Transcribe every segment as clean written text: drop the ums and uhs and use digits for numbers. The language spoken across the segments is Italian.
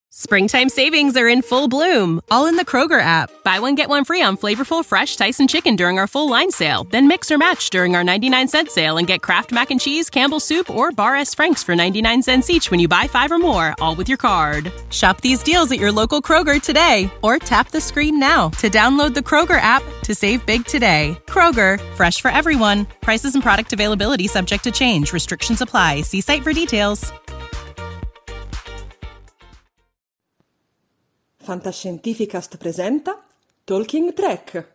Springtime savings are in full bloom, all in the Kroger app. Buy one, get one free on flavorful, fresh Tyson chicken during our full line sale. Then mix or match during our 99-cent sale and get Kraft Mac and Cheese, Campbell's Soup, or Bar S. Frank's for 99 cents each when you buy 5 or more, all with your card. Shop these deals at your local Kroger today, or tap the screen now to download the Kroger app to save big today. Kroger, fresh for everyone. Prices and product availability subject to change. Restrictions apply. See site for details. Fantascientificast presenta Talking Trek.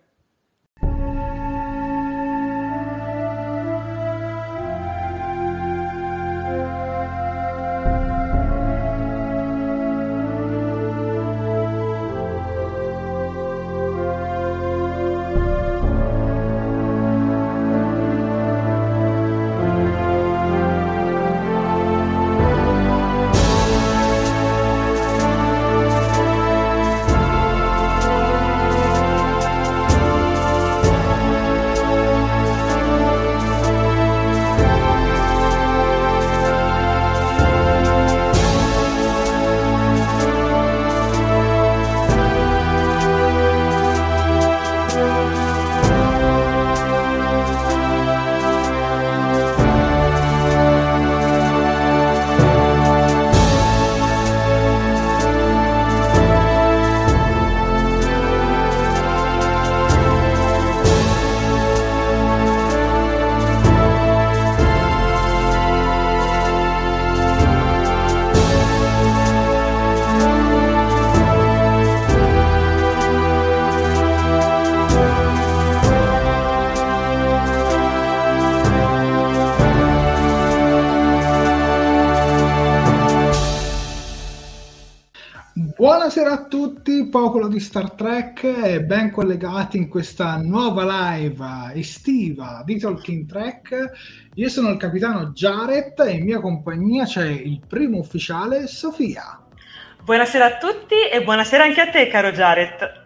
Buonasera a tutti, popolo di Star Trek, e ben collegati in questa nuova live estiva di Talking Trek. Io sono il capitano Jared e in mia compagnia c'è il primo ufficiale Sofia. Buonasera a tutti e buonasera anche a te, caro Jared.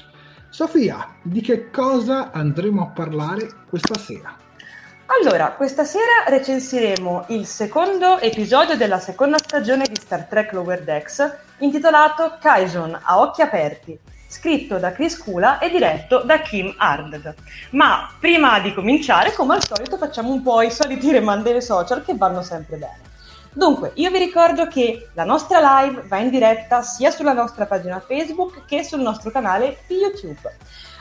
Sofia, di che cosa andremo a parlare questa sera? Allora, questa sera recensiremo il secondo episodio della seconda stagione di Star Trek Lower Decks, intitolato Kaijon a occhi aperti, scritto da Chris Kula e diretto da Kim Arded. Ma prima di cominciare, come al solito, facciamo un po' i soliti rimandere social che vanno sempre bene. Dunque, io vi ricordo che la nostra live va in diretta sia sulla nostra pagina Facebook che sul nostro canale di YouTube.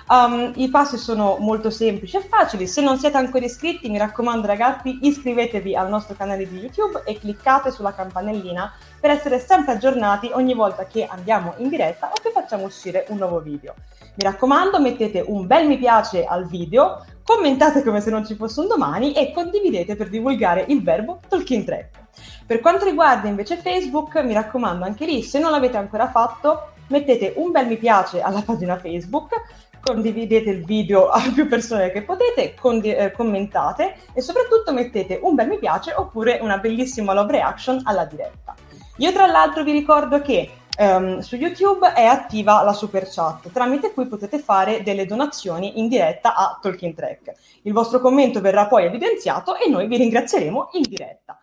I passi sono molto semplici e facili. Se non siete ancora iscritti, mi raccomando ragazzi, iscrivetevi al nostro canale di YouTube e cliccate sulla campanellina per essere sempre aggiornati ogni volta che andiamo in diretta o che facciamo uscire un nuovo video. Mi raccomando, mettete un bel mi piace al video, commentate come se non ci fosse un domani e condividete per divulgare il verbo Talking Trek. Per quanto riguarda invece Facebook, mi raccomando anche lì, se non l'avete ancora fatto, mettete un bel mi piace alla pagina Facebook, condividete il video a più persone che potete, commentate e soprattutto mettete un bel mi piace oppure una bellissima love reaction alla diretta. Io tra l'altro vi ricordo che su YouTube è attiva la super chat, tramite cui potete fare delle donazioni in diretta a Talking Trek. Il vostro commento verrà poi evidenziato e noi vi ringrazieremo in diretta.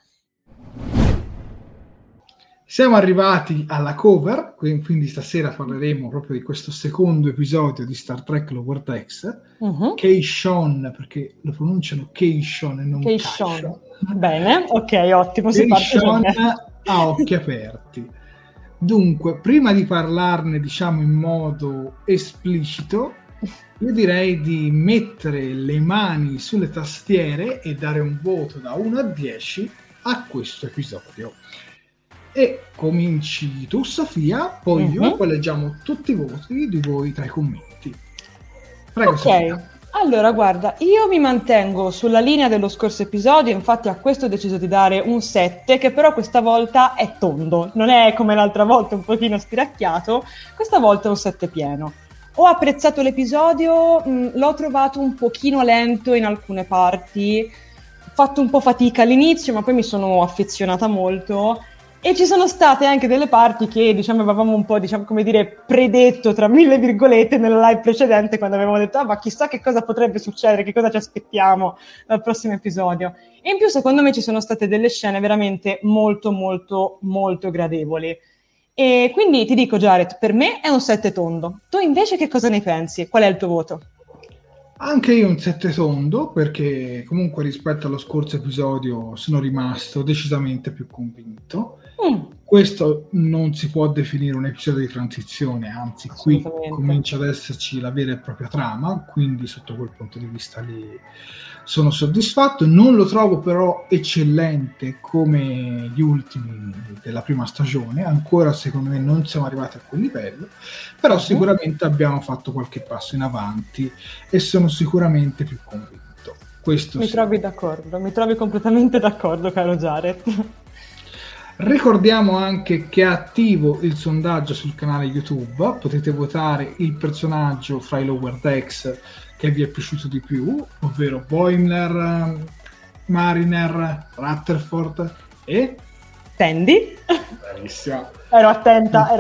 Siamo arrivati alla cover, quindi stasera parleremo proprio di questo secondo episodio di Star Trek Lower Decks, Kaijon, perché lo pronunciano Kaijon e non Kaijon. Bene, ok, ottimo. Kaijon a occhi aperti. Dunque, prima di parlarne, diciamo, in modo esplicito, io direi di mettere le mani sulle tastiere e dare un voto da 1 a 10 a questo episodio. E cominci tu, Sofia, poi io, poi leggiamo tutti i voti di voi tra i commenti. Prego, Sofia. Allora, guarda, io mi mantengo sulla linea dello scorso episodio, infatti a questo ho deciso di dare un 7, che però questa volta è tondo, non è come l'altra volta un pochino stiracchiato, questa volta è un 7 pieno. Ho apprezzato l'episodio, l'ho trovato un pochino lento in alcune parti, ho fatto un po' fatica all'inizio, ma poi mi sono affezionata molto. E ci sono state anche delle parti che, diciamo, avevamo un po', diciamo, come dire, predetto, tra mille virgolette, nella live precedente, quando avevamo detto, ma chissà che cosa potrebbe succedere, che cosa ci aspettiamo dal prossimo episodio. E in più, secondo me, ci sono state delle scene veramente molto, molto, molto gradevoli. E quindi ti dico, Jared, per me è un 7 tondo. Tu invece che cosa ne pensi? Qual è il tuo voto? Anche io un 7 tondo, perché comunque rispetto allo scorso episodio sono rimasto decisamente più convinto. Questo non si può definire un episodio di transizione, anzi qui comincia ad esserci la vera e propria trama, quindi sotto quel punto di vista lì sono soddisfatto. Non lo trovo però eccellente come gli ultimi della prima stagione, ancora secondo me non siamo arrivati a quel livello, però sicuramente abbiamo fatto qualche passo in avanti e sono sicuramente più convinto. Questo mi trovi d'accordo, mi trovi completamente d'accordo, caro Jared. Ricordiamo anche che è attivo il sondaggio sul canale YouTube, potete votare il personaggio fra i Lower Decks che vi è piaciuto di più, ovvero Boimler, Mariner, Rutherford e... Tandy? Bravissima. Ero attenta.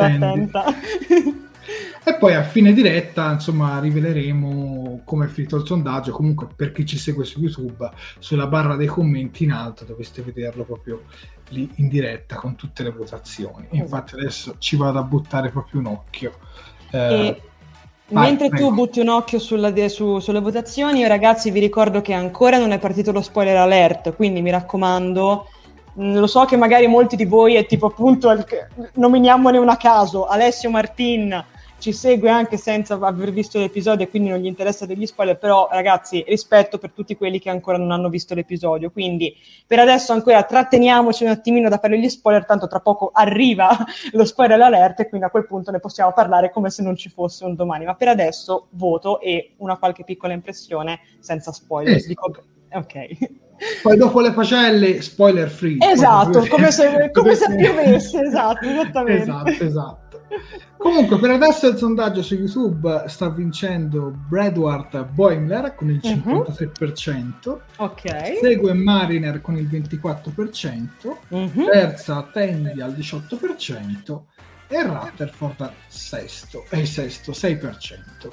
E poi a fine diretta, insomma, riveleremo come è finito il sondaggio. Comunque, per chi ci segue su YouTube, sulla barra dei commenti in alto dovreste vederlo proprio lì in diretta con tutte le votazioni. Infatti adesso ci vado a buttare proprio un occhio. Mentre tu butti un occhio sulle votazioni, io ragazzi vi ricordo che ancora non è partito lo spoiler alert, quindi mi raccomando, lo so che magari molti di voi è tipo appunto, nominiamone una a caso, Alessio Martin ci segue anche senza aver visto l'episodio e quindi non gli interessa degli spoiler, però ragazzi rispetto per tutti quelli che ancora non hanno visto l'episodio, quindi per adesso ancora tratteniamoci un attimino da fare gli spoiler, tanto tra poco arriva lo spoiler alert e quindi a quel punto ne possiamo parlare come se non ci fosse un domani, ma per adesso voto e una qualche piccola impressione senza spoiler. Dico, ok. Poi dopo le facelle spoiler free. Esatto, come se piovesse, esatto, esattamente. Esatto. Comunque per adesso il sondaggio su YouTube sta vincendo Bradward Boimler con il 53%, segue Mariner con il 24%, terza Tandy al 18% e Rutherford al sesto 6%.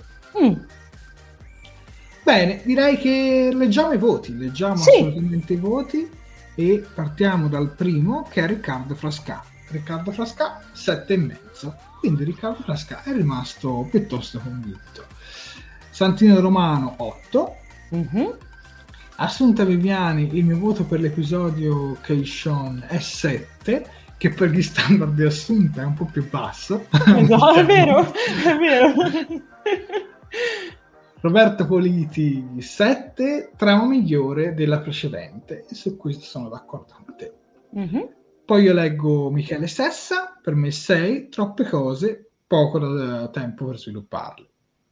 Bene, direi che leggiamo i voti, assolutamente i voti e partiamo dal primo che è Riccardo Frasca. Riccardo Frasca 7,5, quindi Riccardo Frasca è rimasto piuttosto convinto. Santino Romano 8, Assunta Viviani, il mio voto per l'episodio Keishon è 7, che per gli standard di Assunta è un po' più basso. No, è vero. Roberto Politi 7, trama migliore della precedente, e su questo sono d'accordo con te. Poi io leggo Michele Sessa, per me 6, troppe cose, poco tempo per svilupparle.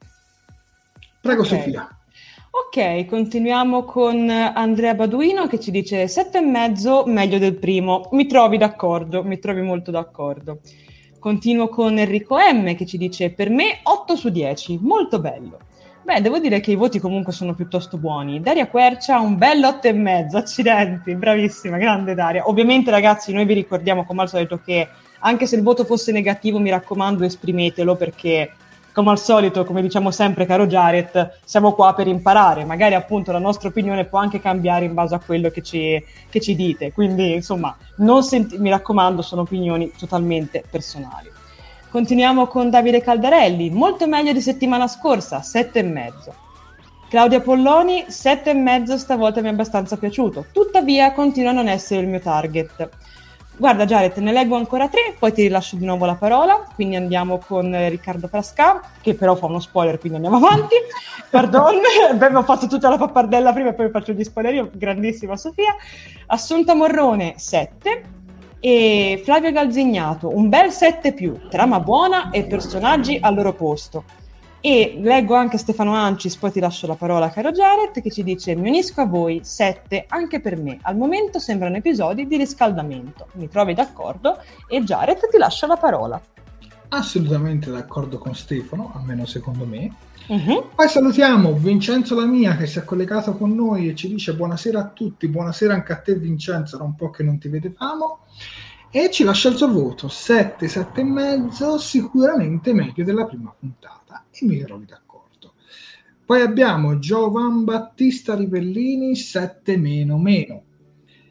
Prego, Sofia. Ok, continuiamo con Andrea Baduino che ci dice 7,5, meglio del primo. Mi trovi d'accordo, mi trovi molto d'accordo. Continuo con Enrico M che ci dice per me 8 su 10, molto bello. Beh, devo dire che i voti comunque sono piuttosto buoni. Daria Quercia un bel 8,5, accidenti, bravissima, grande Daria. Ovviamente ragazzi noi vi ricordiamo come al solito che anche se il voto fosse negativo mi raccomando esprimetelo, perché come al solito, come diciamo sempre caro Jared, siamo qua per imparare, magari appunto la nostra opinione può anche cambiare in base a quello che ci dite, quindi insomma mi raccomando, sono opinioni totalmente personali. Continuiamo con Davide Caldarelli, molto meglio di settimana scorsa, 7,5. Claudia Polloni, 7,5, stavolta mi è abbastanza piaciuto, tuttavia continua a non essere il mio target. Guarda Jared, ne leggo ancora 3, poi ti rilascio di nuovo la parola, quindi andiamo con Riccardo Frasca, che però fa uno spoiler, quindi andiamo avanti. Pardon, abbiamo fatto tutta la pappardella prima e poi faccio gli spoiler io, grandissima Sofia. Assunta Morrone, 7. E Flavio Galzignato, un bel 7+, trama buona e personaggi al loro posto. E leggo anche Stefano Ancis, poi ti lascio la parola caro Jared, che ci dice mi unisco a voi, 7 anche per me, al momento sembrano episodi di riscaldamento. Mi trovi d'accordo? E Jared ti lascio la parola. Assolutamente d'accordo con Stefano, almeno secondo me. Poi salutiamo Vincenzo Lamia che si è collegato con noi e ci dice buonasera a tutti, buonasera anche a te Vincenzo, era un po' che non ti vedevamo, e ci lascia il suo voto 7, 7,5, sicuramente meglio della prima puntata e mi trovi d'accordo. Poi abbiamo Giovan Battista Rivellini 7-.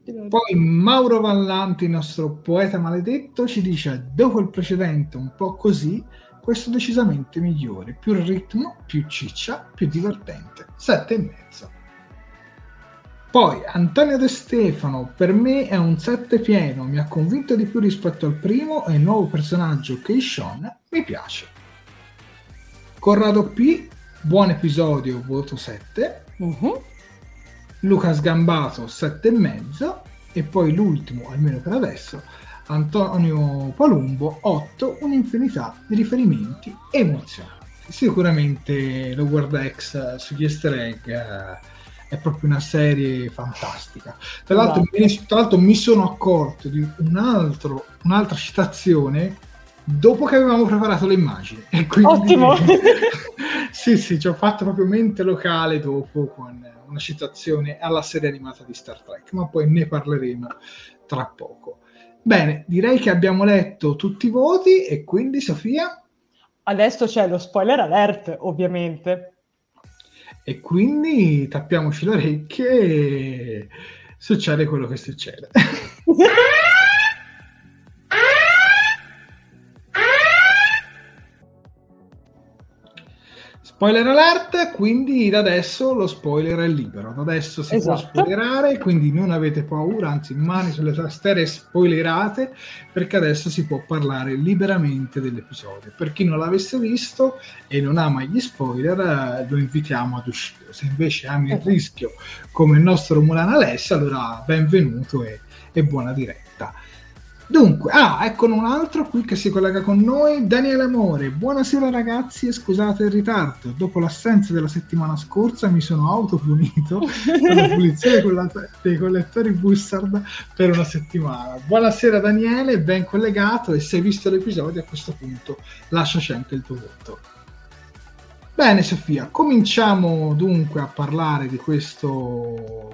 Poi Mauro Vallanti, il nostro poeta maledetto, ci dice: dopo il precedente un po' così, questo decisamente migliore, più ritmo, più ciccia, più divertente, 7,5. Poi Antonio De Stefano: per me è un 7 pieno, mi ha convinto di più rispetto al primo e il nuovo personaggio Keishon mi piace. Corrado P: buon episodio, voto 7. Luca Sgambato 7,5. E poi l'ultimo, almeno per adesso, Antonio Palumbo 8, un'infinità di riferimenti emozionanti. Sicuramente Lower Decks sugli easter egg è proprio una serie fantastica. Tra l'altro mi sono accorto di un'altra citazione dopo che avevamo preparato le immagini. E quindi, ottimo! sì, ci ho fatto proprio mente locale dopo con una citazione alla serie animata di Star Trek, ma poi ne parleremo tra poco. Bene, direi che abbiamo letto tutti i voti e quindi, Sofia? Adesso c'è lo spoiler alert, ovviamente. E quindi tappiamoci le orecchie e succede quello che succede. Spoiler alert, quindi da adesso lo spoiler è libero, da adesso si può spoilerare, quindi non avete paura, anzi mani sulle tastiere spoilerate, perché adesso si può parlare liberamente dell'episodio. Per chi non l'avesse visto e non ama gli spoiler, lo invitiamo ad uscire. Se invece ami il rischio come il nostro Mulan Alessia, allora benvenuto e buona diretta. Dunque, eccolo un altro qui che si collega con noi, Daniele Amore. Buonasera ragazzi e scusate il ritardo, dopo l'assenza della settimana scorsa mi sono autopunito con la pulizia dei collettori Bussard per una settimana. Buonasera Daniele, ben collegato, e se hai visto l'episodio a questo punto lasciaci anche il tuo voto. Bene Sofia, cominciamo dunque a parlare di questo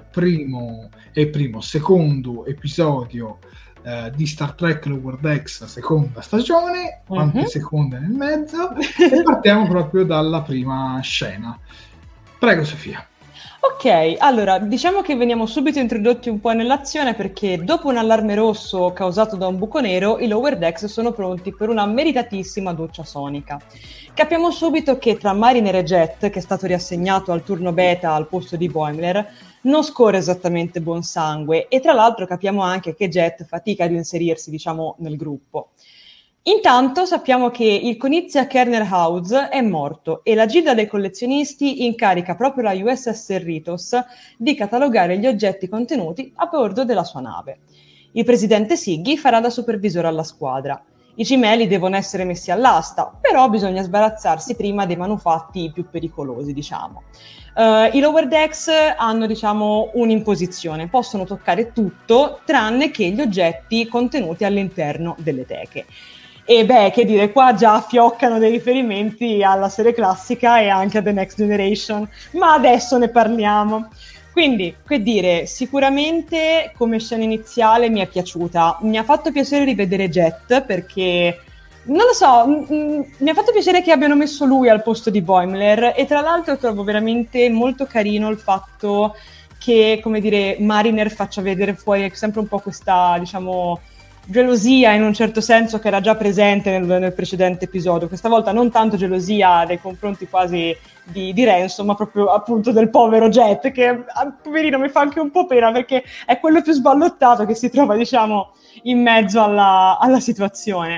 secondo episodio di Star Trek Lower Decks, seconda stagione, quante seconde nel mezzo, e partiamo proprio dalla prima scena. Prego Sofia. Ok, allora diciamo che veniamo subito introdotti un po' nell'azione, perché dopo un allarme rosso causato da un buco nero, i Lower Decks sono pronti per una meritatissima doccia sonica. Capiamo subito che tra Mariner e Jet, che è stato riassegnato al turno beta al posto di Boimler, non scorre esattamente buon sangue, e tra l'altro capiamo anche che Jet fatica ad inserirsi, diciamo, nel gruppo. Intanto sappiamo che il Konizia Kerner House è morto e la Gilda dei collezionisti incarica proprio la USS Cerritos di catalogare gli oggetti contenuti a bordo della sua nave. Il presidente Siggy farà da supervisore alla squadra. I cimeli devono essere messi all'asta, però bisogna sbarazzarsi prima dei manufatti più pericolosi, diciamo. I Lower Decks hanno, diciamo, un'imposizione, possono toccare tutto tranne che gli oggetti contenuti all'interno delle teche. E beh, che dire, qua già fioccano dei riferimenti alla serie classica e anche a The Next Generation, ma adesso ne parliamo. Quindi, che dire, sicuramente come scena iniziale mi è piaciuta. Mi ha fatto piacere rivedere Jet, perché, non lo so, mi ha fatto piacere che abbiano messo lui al posto di Boimler, e tra l'altro trovo veramente molto carino il fatto che, come dire, Mariner faccia vedere fuori sempre un po' questa, diciamo, gelosia in un certo senso che era già presente nel precedente episodio. Questa volta non tanto gelosia nei confronti quasi di Ransom, ma proprio appunto del povero Jet, che poverino mi fa anche un po' pena, perché è quello più sballottato che si trova, diciamo, in mezzo alla situazione.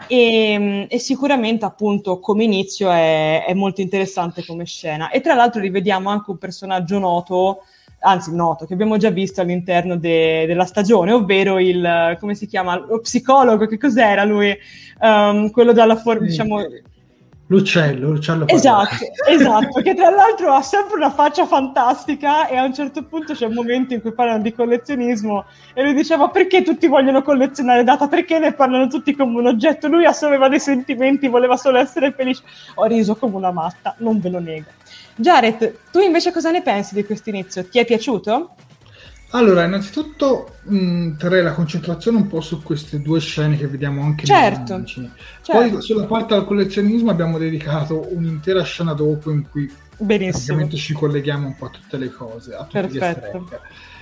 E sicuramente appunto come inizio è molto interessante come scena, e tra l'altro rivediamo anche un personaggio noto, che abbiamo già visto all'interno della stagione, ovvero il, come si chiama, lo psicologo, che cos'era lui? Quello dalla forma, diciamo... L'uccello esatto, che tra l'altro ha sempre una faccia fantastica, e a un certo punto c'è un momento in cui parlano di collezionismo e lui diceva: perché tutti vogliono collezionare data, perché ne parlano tutti come un oggetto, lui aveva dei sentimenti, voleva solo essere felice. Ho riso come una matta, non ve lo nego. Jared, tu invece cosa ne pensi di questo inizio? Ti è piaciuto? Allora, innanzitutto terrei la concentrazione un po' su queste due scene che vediamo anche certo. Poi sulla parte del collezionismo abbiamo dedicato un'intera scena dopo in cui ovviamente ci colleghiamo un po' a tutte le cose, a tutti gli easter egg.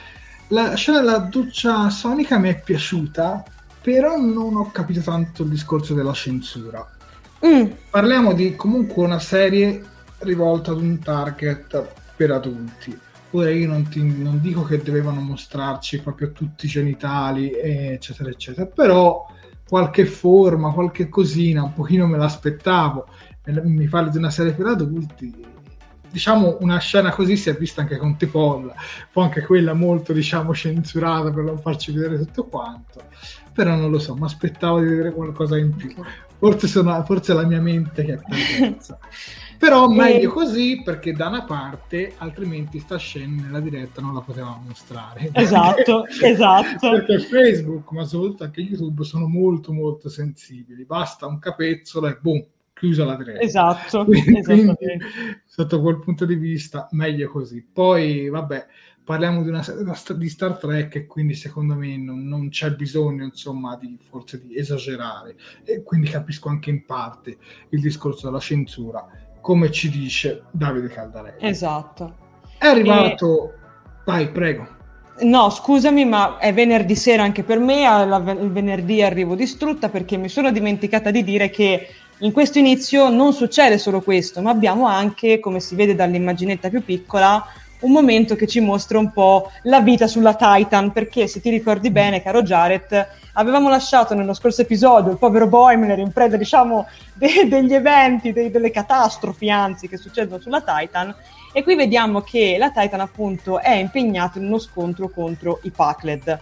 La scena della doccia sonica mi è piaciuta, però non ho capito tanto il discorso della censura. Parliamo di comunque una serie rivolta ad un target per adulti. Ora io non dico che dovevano mostrarci proprio tutti i genitali, eccetera, eccetera, però qualche forma, qualche cosina, un pochino me l'aspettavo. Mi parli di una serie per adulti, diciamo una scena così si è vista anche con T-Pol, poi anche quella molto, diciamo, censurata per non farci vedere tutto quanto, però non lo so, mi aspettavo di vedere qualcosa in più. Forse è la mia mente che è perversa. Però meglio così, perché da una parte altrimenti sta scena nella diretta non la potevamo mostrare. Esatto. Perché Facebook, ma soprattutto anche YouTube, sono molto molto sensibili. Basta un capezzolo e boom, chiusa la diretta. Esatto. Quindi sotto quel punto di vista meglio così. Poi vabbè, parliamo di una serie di Star Trek e quindi secondo me non c'è bisogno, insomma, forse di esagerare, e quindi capisco anche in parte il discorso della censura, come ci dice Davide Caldarelli. Esatto. È arrivato... Vai, prego. No, scusami, ma è venerdì sera anche per me, il venerdì arrivo distrutta perché mi sono dimenticata di dire che in questo inizio non succede solo questo, ma abbiamo anche, come si vede dall'immaginetta più piccola, un momento che ci mostra un po' la vita sulla Titan, perché se ti ricordi bene, caro Jared, avevamo lasciato nello scorso episodio il povero Boimler in preda, diciamo, degli eventi, delle catastrofi, anzi, che succedono sulla Titan, e qui vediamo che la Titan appunto è impegnata in uno scontro contro i Pakled.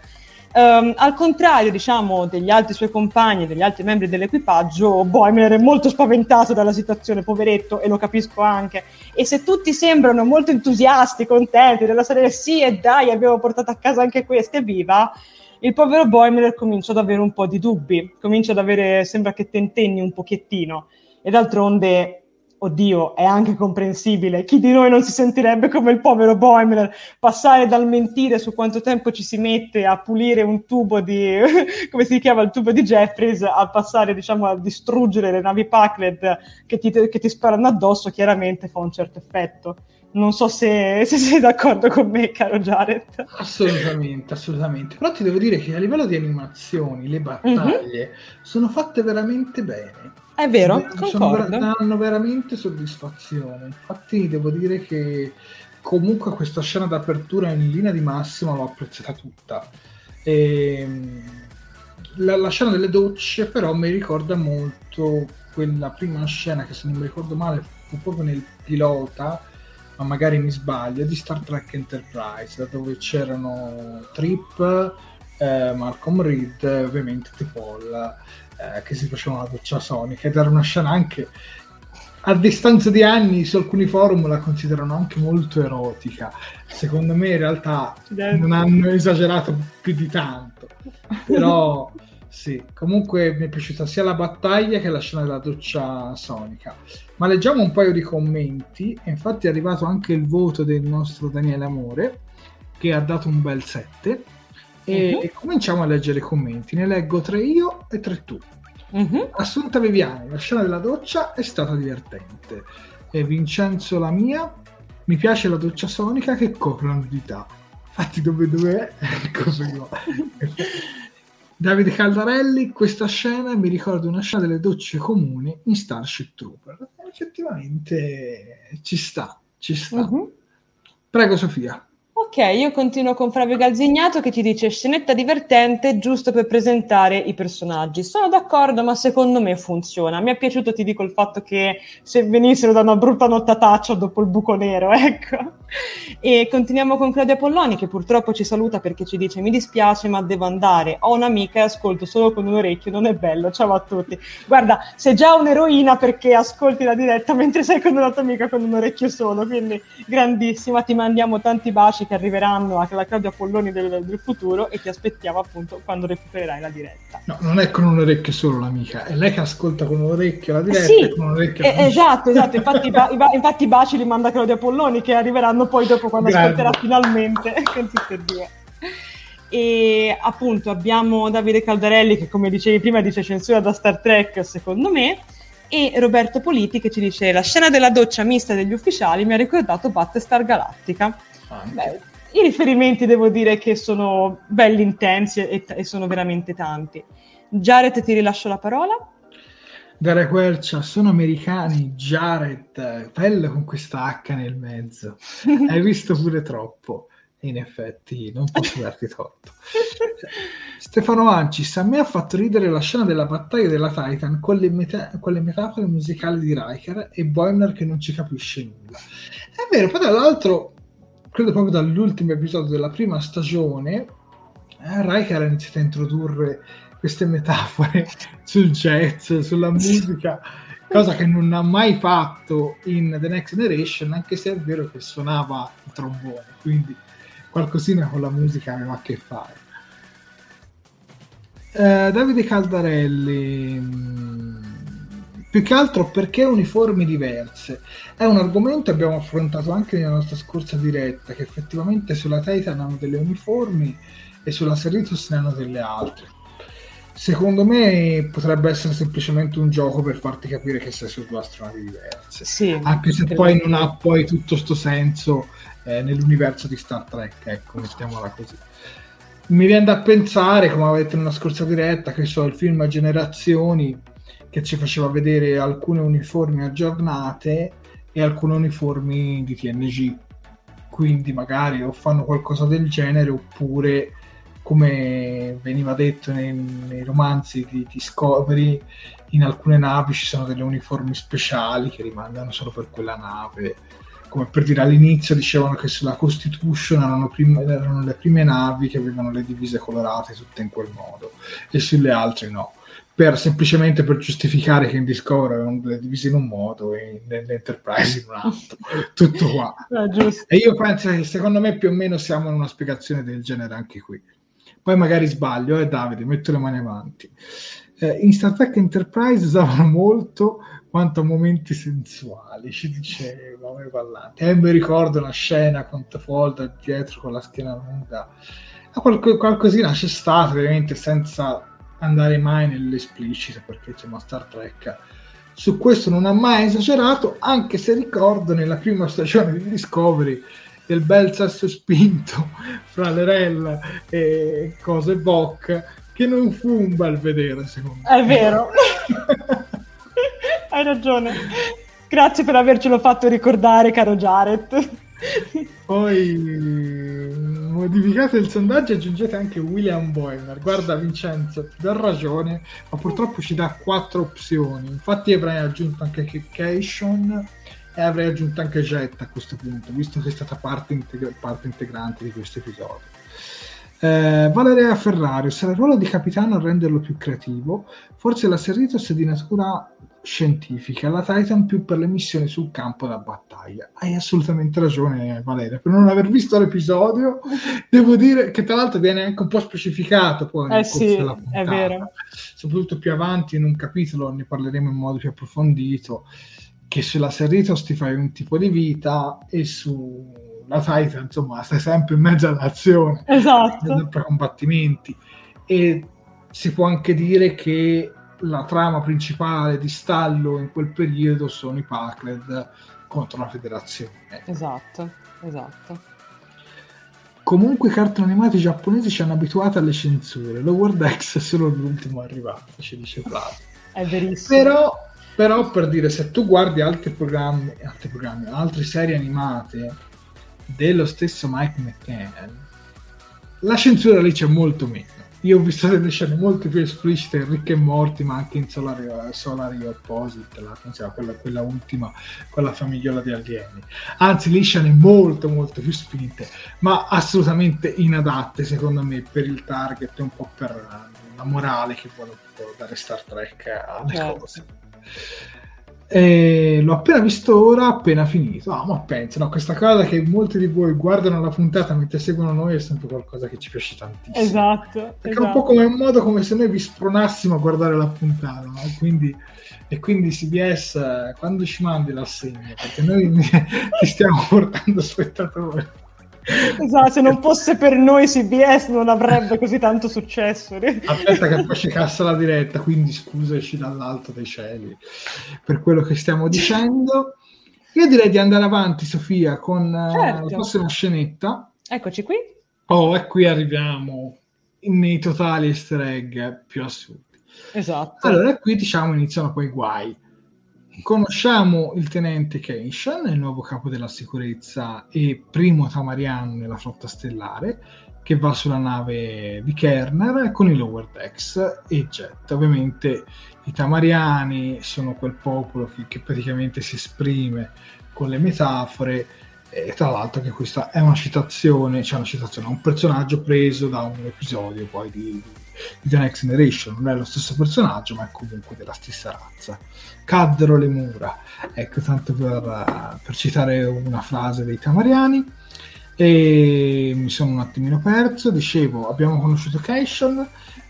Al contrario, diciamo, degli altri suoi compagni, degli altri membri dell'equipaggio, Boimler è molto spaventato dalla situazione, poveretto, e lo capisco anche. E se tutti sembrano molto entusiasti, contenti della serie, sì, e dai, abbiamo portato a casa anche questa, evviva, il povero Boimler comincia ad avere un po' di dubbi, comincia ad avere, sembra che tentenni un pochettino, e d'altronde... Oddio, è anche comprensibile. Chi di noi non si sentirebbe come il povero Boimler passare dal mentire su quanto tempo ci si mette a pulire un tubo di come si chiama, il tubo di Jeffries, a passare, diciamo, a distruggere le navi Pakled che ti sparano addosso, chiaramente fa un certo effetto. Non so se sei d'accordo con me, caro Jared. Assolutamente. Però ti devo dire che a livello di animazioni le battaglie sono fatte veramente bene. È vero, concordo. Danno veramente soddisfazione. Infatti devo dire che comunque questa scena d'apertura in linea di massima l'ho apprezzata tutta. La scena delle docce però mi ricorda molto quella prima scena che, se non mi ricordo male, fu proprio nel pilota, ma magari mi sbaglio, di Star Trek Enterprise, da dove c'erano Trip, Malcolm Reed, ovviamente T-Pol, che si facevano la doccia sonica, ed era una scena anche, a distanza di anni, su alcuni forum la considerano anche molto erotica. Secondo me in realtà non hanno esagerato più di tanto, però sì, comunque mi è piaciuta sia la battaglia che la scena della doccia sonica. Ma leggiamo un paio di commenti, e infatti è arrivato anche il voto del nostro Daniele Amore, che ha dato un bel 7. E cominciamo a leggere i commenti. Ne leggo 3 io e 3 tu. Assunta Viviani: la scena della doccia è stata divertente. E Vincenzo Lamia: mi piace la doccia sonica che copre la nudità. Infatti dove è? Cosa io. Davide Caldarelli: questa scena mi ricorda una scena delle docce comuni in Starship Trooper. Effettivamente ci sta. Prego Sofia. Ok, io continuo con Flavio Galzignato che ci dice scenetta divertente giusto per presentare i personaggi. Sono d'accordo, ma secondo me funziona. Mi è piaciuto, ti dico, il fatto che se venissero da una brutta nottataccia dopo il buco nero, ecco. E continuiamo con Claudia Polloni, che purtroppo ci saluta perché ci dice: mi dispiace ma devo andare, ho un'amica e ascolto solo con un orecchio, non è bello, ciao a tutti. Guarda, sei già un'eroina perché ascolti la diretta mentre sei con una tua amica con un orecchio solo, quindi grandissima, ti mandiamo tanti baci che arriveranno anche la Claudia Polloni del futuro, e ti aspettiamo appunto quando recupererai la diretta. No, non è con un orecchio solo l'amica, è lei che ascolta con un orecchio la diretta, sì, e con un orecchio esatto, infatti i baci li manda Claudia Polloni, che arriveranno poi dopo quando ascolterà finalmente con tutte e due. E appunto abbiamo Davide Caldarelli che, come dicevi prima, dice censura da Star Trek secondo me, e Roberto Politi che ci dice la scena della doccia mista degli ufficiali mi ha ricordato Battlestar Galactica. Beh, I riferimenti devo dire che sono belli intensi e sono veramente tanti. Jared, ti rilascio la parola. Dare Quercia, sono americani, Jared, bello con questa H nel mezzo. Hai visto pure troppo. In effetti non posso darti torto. Stefano Ancis, a me ha fatto ridere la scena della battaglia della Titan con le metafore musicali di Riker e Boimler che non ci capisce nulla. È vero, poi dall'altro, credo proprio dall'ultimo episodio della prima stagione, Riker ha iniziato a introdurre queste metafore sul jazz, sulla musica, cosa che non ha mai fatto in The Next Generation, anche se è vero che suonava il trombone, quindi qualcosina con la musica aveva a che fare. Davide Caldarelli, più che altro perché uniformi diverse? È un argomento che abbiamo affrontato anche nella nostra scorsa diretta, che effettivamente sulla Titan hanno delle uniformi e sulla Cerritos ne hanno delle altre. Secondo me potrebbe essere semplicemente un gioco per farti capire che sei su due astronavi diverse, sì, anche se poi non ha poi tutto sto senso nell'universo di Star Trek, ecco, mettiamola così. Mi viene da pensare, come avete detto nella scorsa diretta, che so, il film Generazioni, che ci faceva vedere alcune uniformi aggiornate e alcune uniformi di TNG, quindi magari o fanno qualcosa del genere, oppure come veniva detto nei romanzi di Discovery, in alcune navi ci sono delle uniformi speciali che rimandano solo per quella nave, come per dire, all'inizio dicevano che sulla Constitution erano le prime navi che avevano le divise colorate tutte in quel modo e sulle altre no, semplicemente per giustificare che in Discovery avevano le divise in un modo e nell'Enterprise in un altro. Tutto qua. E io penso che secondo me più o meno siamo in una spiegazione del genere anche qui. Poi magari sbaglio, Davide, metto le mani avanti. In Star Trek Enterprise usavano molto quanto a momenti sensuali, ci diceva noi parlanti. Mi ricordo una scena con Tfolda dietro con la schiena nuda. Qualcosina c'è stata, veramente, senza andare mai nell'esplicito, perché c'è una Star Trek. Su questo non ha mai esagerato, anche se ricordo nella prima stagione di Discovery del bel sesso spinto fra Lerell e Cose Bock, che non fu un bel vedere, secondo me. È vero. Hai ragione. Grazie per avercelo fatto ricordare, caro Jared. Poi modificate il sondaggio e aggiungete anche William Boimler. Guarda Vincenzo, ti do ragione, ma purtroppo ci dà 4 opzioni. Infatti avrei aggiunto anche Cation e avrei aggiunto anche Jet a questo punto, visto che è stata parte integrante di questo episodio. Valeria Ferrario, sarà il ruolo di capitano a renderlo più creativo, forse la Cerritos è di natura scientifica, la Titan più per le missioni sul campo da battaglia. Hai assolutamente ragione, Valeria, per non aver visto l'episodio devo dire che tra l'altro viene anche un po' specificato poi nel corso della puntata. È vero. Soprattutto più avanti in un capitolo ne parleremo in modo più approfondito, che sulla Cerritos ti fai un tipo di vita e su la Titan, insomma, stai sempre in mezzo all'azione, esatto, sempre a combattimenti, e si può anche dire che la trama principale di stallo in quel periodo sono i Pakled contro la Federazione. Esatto. Comunque i cartoni animati giapponesi ci hanno abituato alle censure, Lower Decks è solo l'ultimo arrivato, ci dice Flavio. È verissimo. Però per dire, se tu guardi altre serie animate dello stesso Mike McCann, la censura lì c'è molto meno. Io ho visto delle scene molto più esplicite in Rick e Morty, ma anche in Solari Opposite, quella ultima, quella famigliola di alieni. Anzi, lì scene molto molto più spinte, ma assolutamente inadatte secondo me per il target e un po' per la morale che vuole dare Star Trek alle cose. L'ho appena visto ora, appena finito. Ma penso, no, questa cosa che molti di voi guardano la puntata mentre seguono noi è sempre qualcosa che ci piace tantissimo. Esatto. Perché è un po' come un modo come se noi vi spronassimo a guardare la puntata, no? Quindi CBS, quando ci mandi l'assegno, perché noi ti stiamo portando spettatori. Esatto, se non fosse per noi CBS non avrebbe così tanto successo. Aspetta che poi ci cassa la diretta, quindi scusaci dall'alto dei cieli per quello che stiamo dicendo. Io direi di andare avanti, Sofia, con la prossima scenetta. Eccoci qui. Oh, e qui arriviamo nei totali easter egg più assurdi. Esatto. Allora, qui diciamo iniziano poi i guai. Conosciamo il tenente Keishan, il nuovo capo della sicurezza e primo Tamarian nella flotta stellare, che va sulla nave di Kerner con i Lower Decks e Jet. Ovviamente i Tamariani sono quel popolo che praticamente si esprime con le metafore, e tra l'altro che questa è una citazione, un personaggio preso da un episodio poi di The Next Generation. Non è lo stesso personaggio, ma è comunque della stessa razza. Caddero le mura, ecco, tanto per citare una frase dei Tamariani. E mi sono un attimino perso. Dicevo, abbiamo conosciuto Keishan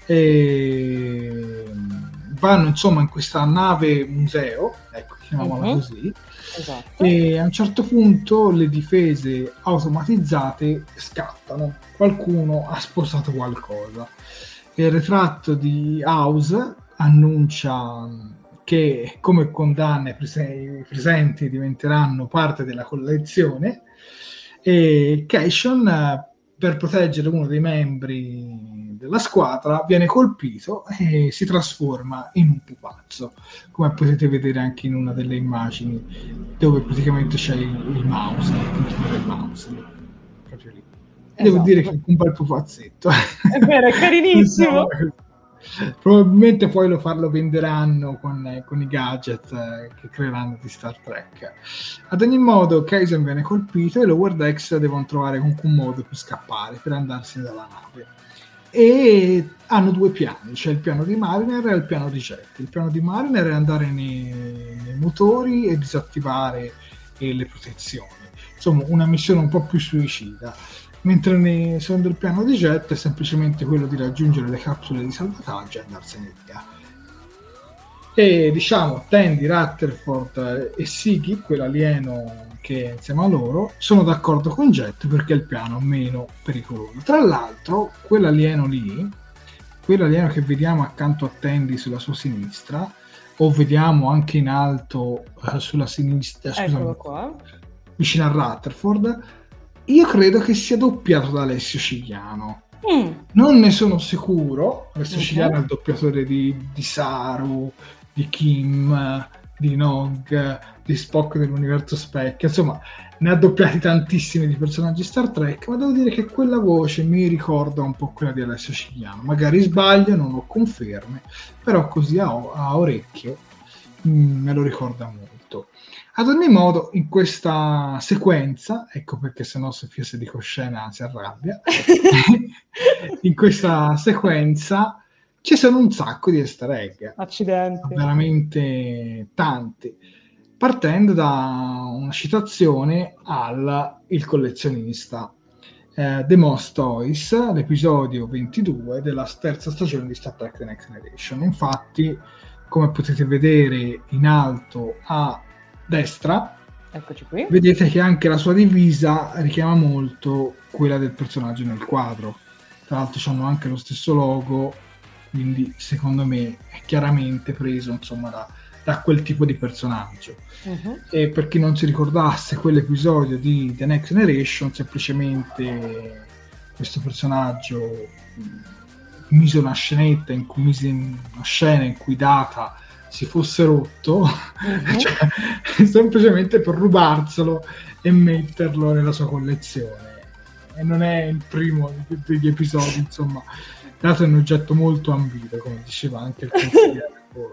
e vanno insomma in questa nave museo, ecco, chiamiamola così. Esatto. E a un certo punto le difese automatizzate scattano, qualcuno ha spostato qualcosa. Il ritratto di House annuncia che come condanne i presenti diventeranno parte della collezione, e Keishan, per proteggere uno dei membri della squadra, viene colpito e si trasforma in un pupazzo, come potete vedere anche in una delle immagini dove praticamente c'è il mouse, il puntino del mouse proprio lì. Devo dire che è un bel pupazzetto, è vero, è carinissimo. Probabilmente poi lo venderanno con i gadget che creeranno di Star Trek. Ad ogni modo Keishan viene colpito e Lower Decks devono trovare comunque un modo per scappare, per andarsene dalla nave, e hanno due piani, c'è il piano di Mariner e il piano di Jet. Il piano di Mariner è andare nei motori e disattivare le protezioni, insomma una missione un po' più suicida, mentre sono del piano di Jet è semplicemente quello di raggiungere le capsule di salvataggio e andarsene via. E diciamo Tandy, Rutherford e Siggy, quell'alieno che è insieme a loro, sono d'accordo con Jet perché è il piano meno pericoloso. Tra l'altro quell'alieno lì, quell'alieno che vediamo accanto a Tandy sulla sua sinistra, o vediamo anche in alto sulla sinistra, eccolo qua, vicino a Rutherford, io credo che sia doppiato da Alessio Cigliano. Non ne sono sicuro. Alessio Cigliano è il doppiatore di Saru, di Kim, di Nog, di Spock dell'universo Specchia, insomma ne ha doppiati tantissimi di personaggi Star Trek, ma devo dire che quella voce mi ricorda un po' quella di Alessio Cigliano. Magari sbaglio, non ho conferme, però così a orecchio me lo ricorda molto. Ad ogni modo, in questa sequenza, ecco perché sennò Sofia, se dico scena si arrabbia, in questa sequenza ci sono un sacco di easter egg. Accidenti. Veramente tanti. Partendo da una citazione al Il collezionista, The Most Toys, l'episodio 22 della terza stagione di Star Trek The Next Generation. Infatti, come potete vedere in alto a destra, eccoci qui, vedete che anche la sua divisa richiama molto quella del personaggio nel quadro. Tra l'altro hanno anche lo stesso logo, quindi secondo me è chiaramente preso insomma da quel tipo di personaggio. E per chi non si ricordasse quell'episodio di The Next Generation, semplicemente questo personaggio mise una scenetta in cui Data si fosse rotto, cioè, semplicemente per rubarselo e metterlo nella sua collezione. E non è il primo degli episodi, insomma. Dato è un oggetto molto ambito, come diceva anche il consigliere.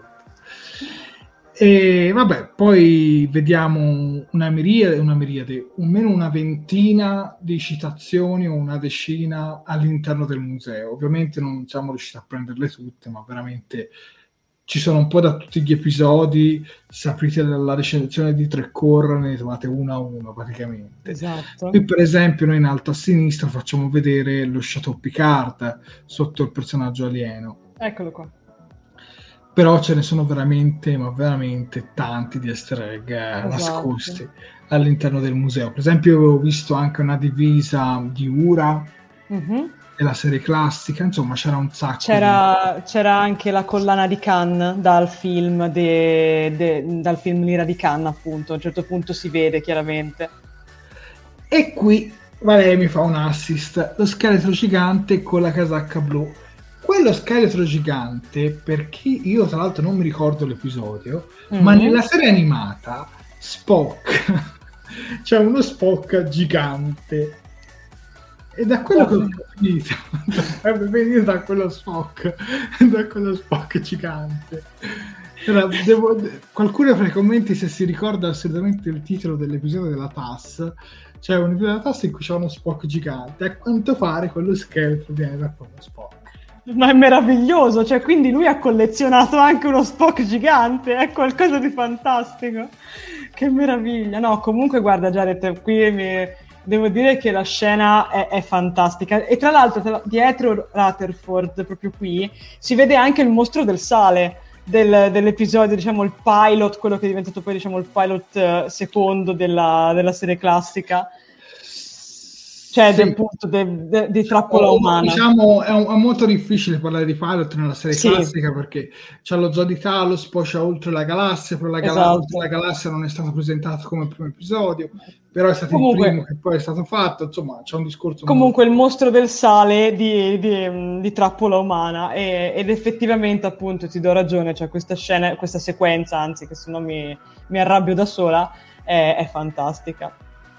E vabbè, poi vediamo una miriade, almeno una ventina di citazioni o una decina all'interno del museo. Ovviamente non siamo riusciti a prenderle tutte, ma veramente ci sono un po' da tutti gli episodi. Se aprite la recensione di Tre Core ne trovate uno a uno praticamente. Esatto. Qui per esempio noi in alto a sinistra facciamo vedere lo Chateau Picard sotto il personaggio alieno. Eccolo qua. Però ce ne sono veramente, ma veramente tanti di easter egg nascosti all'interno del museo. Per esempio avevo visto anche una divisa di Ura della serie classica, insomma c'era un sacco. C'era anche la collana di Khan dal film dal film L'ira di Khan, appunto. A un certo punto si vede chiaramente. E qui Lei mi fa un assist, lo scheletro gigante con la casacca blu. Quello scheletro gigante, per chi io tra l'altro non mi ricordo l'episodio, ma nella serie animata Spock c'è uno Spock gigante e da quello che ho capito dovrebbe venire da quello Spock gigante. Allora, qualcuno fra i commenti se si ricorda assolutamente il titolo dell'episodio della TAS. C'è un episodio della TAS in cui c'è uno Spock gigante, a quanto pare quello scheletro viene da quello Spock. Ma è meraviglioso, cioè quindi lui ha collezionato anche uno Spock gigante, è qualcosa di fantastico, che meraviglia. No, comunque guarda Jared, qui devo dire che la scena è fantastica, e tra l'altro dietro Rutherford, proprio qui, si vede anche il mostro del sale dell'episodio, diciamo il pilot, quello che è diventato poi diciamo il pilot secondo della serie classica. Cioè, sì, appunto, di trappola umana. Diciamo, è molto difficile parlare di pilot nella serie classica, perché c'è lo Zoo di Talos, poi c'è Oltre la Galassia, però Oltre la Galassia non è stato presentato come primo episodio, però è stato il primo che poi è stato fatto, insomma, c'è un discorso... Comunque il mostro del sale di trappola umana, ed effettivamente, appunto, ti do ragione, cioè questa scena, questa sequenza, anzi, che se no mi arrabbio da sola, è fantastica.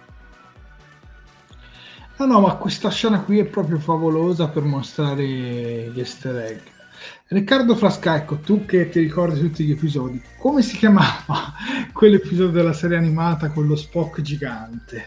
No, ma questa scena qui è proprio favolosa per mostrare gli easter egg. Riccardo Frasca, ecco, tu che ti ricordi tutti gli episodi, come si chiamava quell'episodio della serie animata con lo Spock gigante?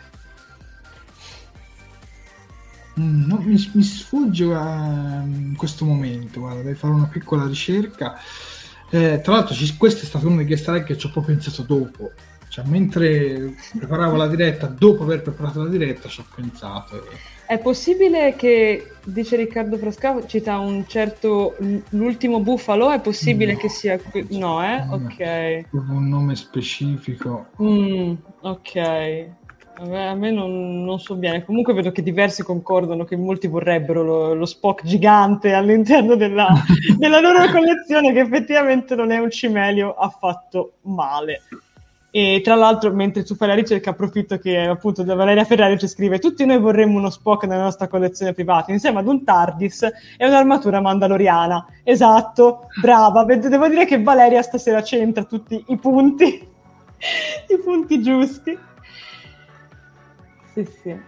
Mi sfugge in questo momento, guarda, devi fare una piccola ricerca. Tra l'altro questo è stato uno degli easter egg che ci ho poi pensato dopo. Cioè, mentre preparavo la diretta, dopo aver preparato la diretta, ci ho pensato. È possibile che, dice Riccardo Frasca, cita un certo L'ultimo bufalo? È possibile che sia... No, ok. Un nome specifico. Ok. A me non so bene. Comunque vedo che diversi concordano che molti vorrebbero lo Spock gigante all'interno della loro collezione, che effettivamente non è un cimelio affatto male. E tra l'altro, mentre tu fai la ricerca, approfitto che appunto da Valeria Ferrari ci scrive: tutti noi vorremmo uno Spock nella nostra collezione privata insieme ad un TARDIS e un'armatura mandaloriana. Esatto, brava. Devo dire che Valeria stasera centra tutti i punti giusti. Sì.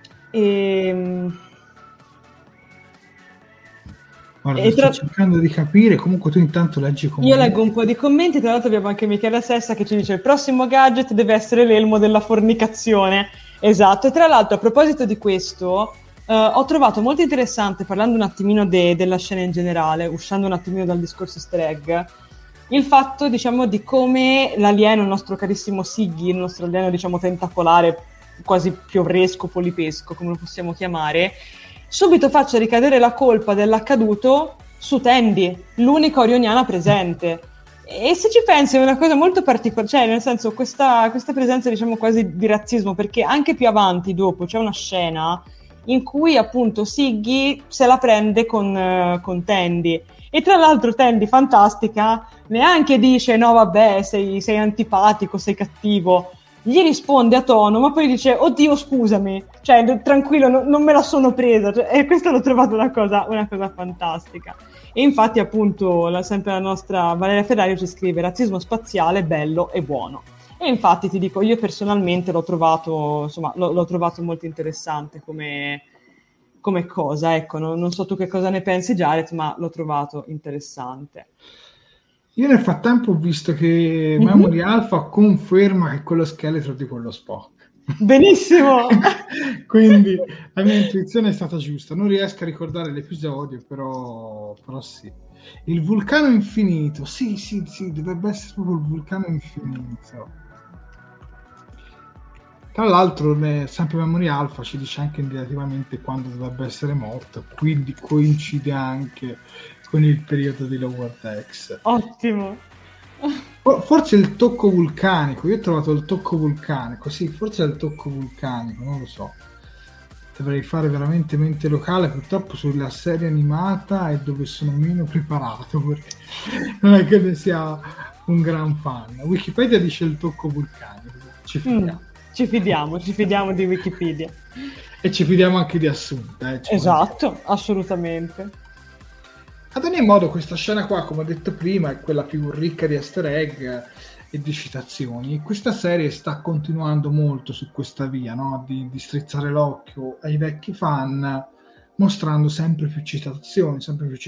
Guarda, sto cercando di capire, comunque tu intanto leggi commenti. Io leggo un po' di commenti, tra l'altro abbiamo anche Michela Sessa che ci dice: il prossimo gadget deve essere l'elmo della fornicazione. Esatto, e tra l'altro a proposito di questo ho trovato molto interessante, parlando un attimino della scena in generale, uscendo un attimino dal discorso easter egg, il fatto, diciamo, di come l'alieno, il nostro carissimo Siggy, il nostro alieno, diciamo, tentacolare, quasi piovresco, polipesco, come lo possiamo chiamare, subito faccia ricadere la colpa dell'accaduto su Tandy, l'unica orioniana presente. E se ci pensi è una cosa molto particolare, cioè nel senso questa presenza, diciamo, quasi di razzismo, perché anche più avanti dopo c'è una scena in cui appunto Siggy se la prende con Tandy, e tra l'altro Tandy, fantastica, neanche dice no vabbè sei antipatico, sei cattivo, gli risponde a tono, ma poi dice oddio scusami, cioè tranquillo, non me la sono presa, cioè, e questo l'ho trovato una cosa fantastica. E infatti appunto sempre la nostra Valeria Ferrari ci scrive: razzismo spaziale, bello e buono. E infatti ti dico, io personalmente l'ho trovato, insomma, l'ho trovato molto interessante come cosa, ecco, non so tu che cosa ne pensi Jared, ma l'ho trovato interessante. Io nel frattempo ho visto che Memory Alpha conferma che quello scheletro di quello Spock. Benissimo! Quindi la mia intuizione è stata giusta. Non riesco a ricordare l'episodio, però sì. Il vulcano infinito. Sì, dovrebbe essere proprio il vulcano infinito. Tra l'altro, sempre Memory Alpha ci dice anche indicativamente quando dovrebbe essere morto, quindi coincide anche con il periodo di Lower Decks. Ottimo. Forse il tocco vulcanico, io ho trovato il tocco vulcanico, sì, forse è il tocco vulcanico, non lo so. Dovrei fare veramente mente locale, purtroppo sulla serie animata è dove sono meno preparato, perché non è che ne sia un gran fan. Wikipedia dice il tocco vulcanico, ci fidiamo. Ci fidiamo di Wikipedia. E ci fidiamo anche di Assunta. Esatto, assolutamente. Ad ogni modo, questa scena qua, come ho detto prima, è quella più ricca di easter egg e di citazioni. Questa serie sta continuando molto su questa via, no? Di strizzare l'occhio ai vecchi fan, mostrando sempre più citazioni.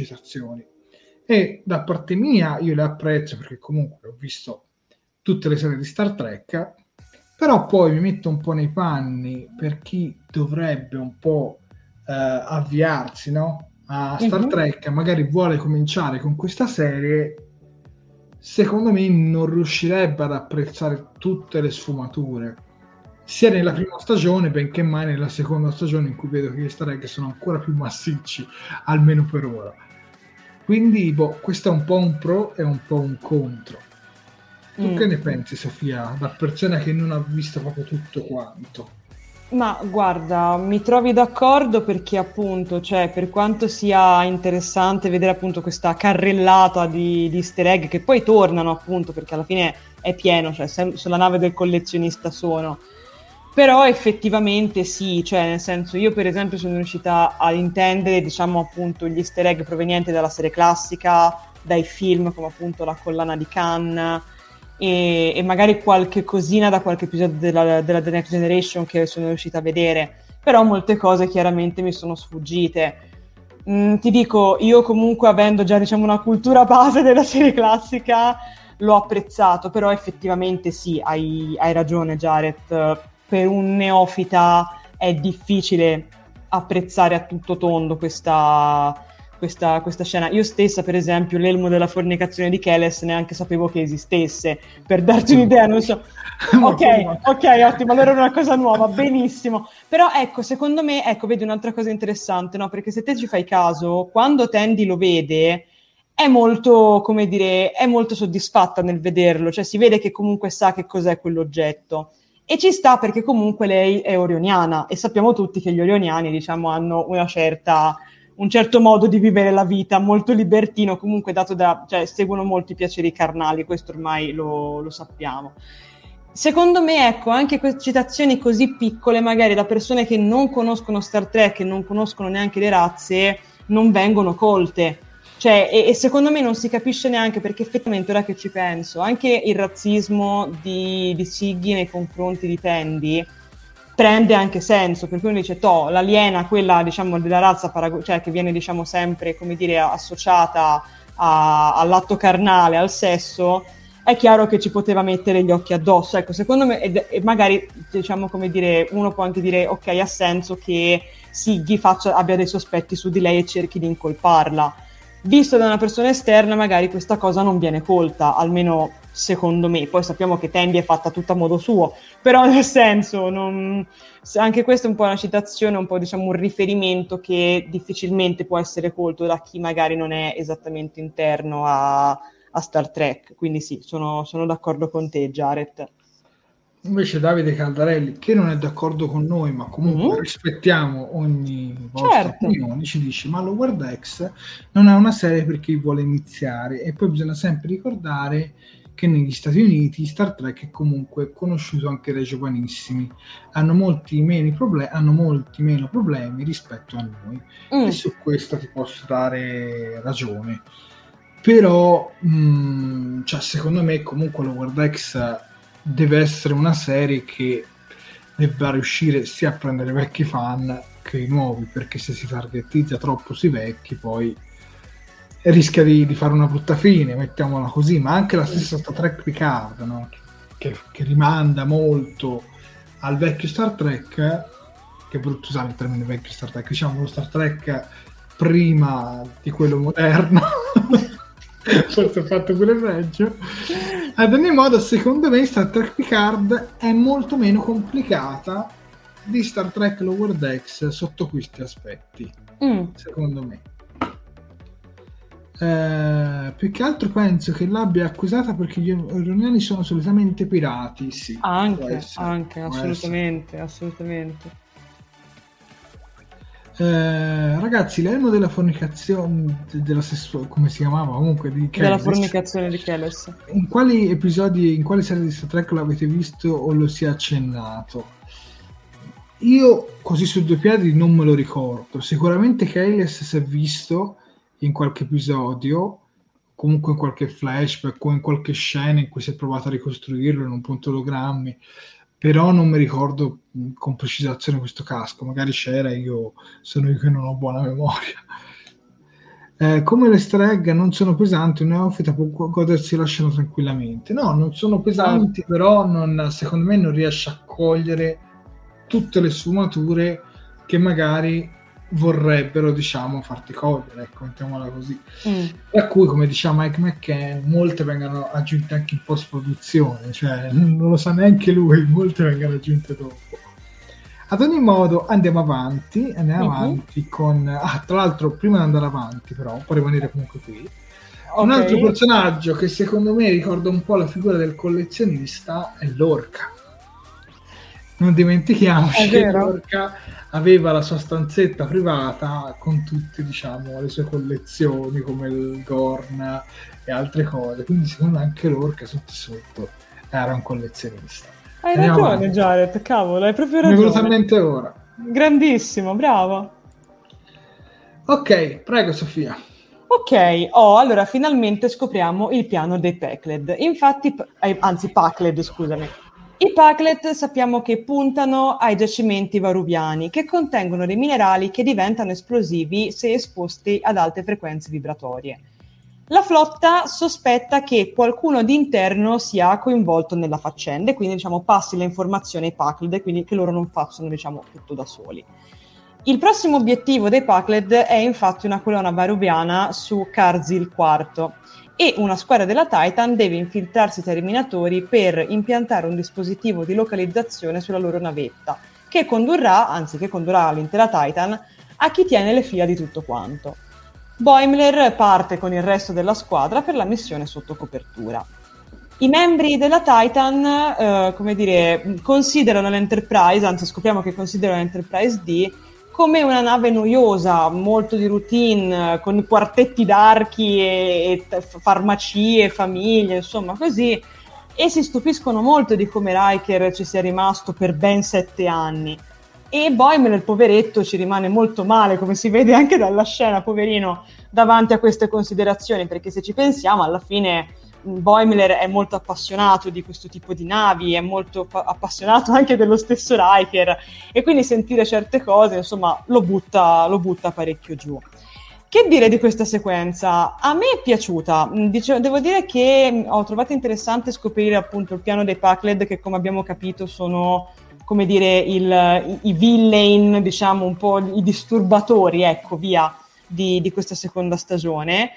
E da parte mia io le apprezzo, perché comunque ho visto tutte le serie di Star Trek, però poi mi metto un po' nei panni per chi dovrebbe un po' avviarsi, no? A Star Trek, magari vuole cominciare con questa serie, secondo me non riuscirebbe ad apprezzare tutte le sfumature, sia nella prima stagione, benché mai nella seconda stagione, in cui vedo che gli Easter egg sono ancora più massicci, almeno per ora. Quindi questo è un po' un pro e un po' un contro. Tu che ne pensi, Sofia, da persona che non ha visto proprio tutto quanto? Ma guarda, mi trovi d'accordo perché appunto, cioè, per quanto sia interessante vedere appunto questa carrellata di easter egg che poi tornano appunto, perché alla fine è pieno, cioè sulla nave del collezionista sono, però effettivamente sì, cioè nel senso, io per esempio sono riuscita a intendere, diciamo, appunto gli easter egg provenienti dalla serie classica, dai film come appunto La collana di Khan, e magari qualche cosina da qualche episodio della The Next Generation che sono riuscita a vedere, però molte cose chiaramente mi sono sfuggite. Ti dico, io comunque, avendo già, diciamo, una cultura base della serie classica, l'ho apprezzato, però effettivamente sì, hai ragione Jared, per un neofita è difficile apprezzare a tutto tondo questa scena. Io stessa, per esempio, l'elmo della fornicazione di Keles neanche sapevo che esistesse, per darti un'idea, non so. Ok, ottimo, allora era una cosa nuova, benissimo. Però ecco, secondo me, vedi un'altra cosa interessante, no? Perché se te ci fai caso, quando Tandy lo vede, è molto, come dire, è molto soddisfatta nel vederlo, cioè si vede che comunque sa che cos'è quell'oggetto. E ci sta perché comunque lei è orioniana e sappiamo tutti che gli orioniani, diciamo, hanno un certo modo di vivere la vita, molto libertino, comunque cioè seguono molti piaceri carnali, questo ormai lo sappiamo. Secondo me, ecco, anche queste citazioni così piccole, magari da persone che non conoscono Star Trek e non conoscono neanche le razze, non vengono colte. Cioè, e secondo me non si capisce neanche, perché effettivamente, ora che ci penso, anche il razzismo di Siggy nei confronti di Tandy prende anche senso, perché uno dice, l'aliena, quella, diciamo, della razza cioè che viene, diciamo, sempre, come dire, associata all'atto carnale, al sesso, è chiaro che ci poteva mettere gli occhi addosso. Ecco, secondo me, e magari, diciamo, come dire, uno può anche dire, ok, ha senso che Siggy abbia dei sospetti su di lei e cerchi di incolparla. Visto da una persona esterna, magari questa cosa non viene colta, almeno secondo me. Poi sappiamo che Tandy è fatta tutta a modo suo, però nel senso, anche questa è un po' una citazione, un po', diciamo, un riferimento che difficilmente può essere colto da chi magari non è esattamente interno a Star Trek. Quindi sì, sono d'accordo con te, Jared. Invece Davide Caldarelli, che non è d'accordo con noi, ma comunque rispettiamo ogni vostra opinione, ci dice: ma Lower Decks non è una serie per chi vuole iniziare, e poi bisogna sempre ricordare che negli Stati Uniti Star Trek è comunque conosciuto anche dai giovanissimi, hanno molti meno problemi rispetto a noi, e su questo ti posso dare ragione. Però cioè, secondo me comunque Lower Decks deve essere una serie che debba riuscire sia a prendere vecchi fan che i nuovi, perché se si targetizza troppo sui vecchi poi rischia di fare una brutta fine, mettiamola così. Ma anche la stessa Star Trek Picard, no? che rimanda molto al vecchio Star Trek, che è brutto usare il termine vecchio Star Trek, diciamo lo Star Trek prima di quello moderno. Forse ho fatto pure peggio. Ad ogni modo, secondo me Star Trek Picard è molto meno complicata di Star Trek Lower Decks sotto questi aspetti, secondo me. Più che altro penso che l'abbia accusata perché gli iraniani sono solitamente pirati. Sì, anche assolutamente. Ragazzi, l'elmo della fornicazione come si chiamava comunque di Keles, della fornicazione di Keles, in quali episodi, in quale serie di Star Trek l'avete visto o lo si è accennato? io così su due piedi non me lo ricordo. Sicuramente Kayles si è visto in qualche episodio, comunque in qualche flashback o in qualche scena in cui si è provato a ricostruirlo in un punto ologrammi, però non mi ricordo con precisazione questo casco. Magari c'era, sono io che non ho buona memoria. Come le easter egg non sono pesanti, un neofita può godersi la scena tranquillamente. No, non sono pesanti, però secondo me non riesce a cogliere tutte le sfumature che magari vorrebbero, diciamo, farti cogliere, ecco, mettiamola così. Per cui, come diceva Mike McCann, molte vengono aggiunte anche in post-produzione, cioè non lo sa neanche lui, molte vengono aggiunte dopo. Ad ogni modo andiamo avanti con... tra l'altro, prima di andare avanti però, può rimanere comunque qui, un altro personaggio che secondo me ricorda un po' la figura del collezionista è l'orca. Non dimentichiamoci che l'orca aveva la sua stanzetta privata con tutte, diciamo, le sue collezioni come il Gorn e altre cose, quindi secondo me anche l'orca sotto era un collezionista. Hai ragione, Jared, cavolo, hai proprio ragione. Mi è venuto in mente ora. Grandissimo, bravo. Ok, prego Sofia. Ok, allora finalmente scopriamo il piano dei Pakled. Infatti, Pakled, scusami. I Pakled sappiamo che puntano ai giacimenti varuviani, che contengono dei minerali che diventano esplosivi se esposti ad alte frequenze vibratorie. La flotta sospetta che qualcuno di interno sia coinvolto nella faccenda e quindi, diciamo, passi le informazioni ai Pakled e quindi che loro non facciano, diciamo, tutto da soli. Il prossimo obiettivo dei Pakled è infatti una colonna varuviana su Karzil IV e una squadra della Titan deve infiltrarsi tra i minatori per impiantare un dispositivo di localizzazione sulla loro navetta che condurrà l'intera Titan a chi tiene le fila di tutto quanto. Boimler parte con il resto della squadra per la missione sotto copertura. I membri della Titan, considerano l'Enterprise, anzi scopriamo che considerano l'Enterprise D come una nave noiosa, molto di routine, con quartetti d'archi e farmacie, famiglie, insomma così, e si stupiscono molto di come Riker ci sia rimasto per ben 7 anni. E Boimler, il poveretto, ci rimane molto male, come si vede anche dalla scena, poverino, davanti a queste considerazioni, perché se ci pensiamo, alla fine Boimler è molto appassionato di questo tipo di navi, è molto appassionato anche dello stesso Riker, e quindi sentire certe cose, insomma, lo butta parecchio giù. Che dire di questa sequenza? A me è piaciuta, devo dire che ho trovato interessante scoprire appunto il piano dei Pakled, che come abbiamo capito sono, come dire, i villain, diciamo un po' i disturbatori, ecco, via, di questa seconda stagione.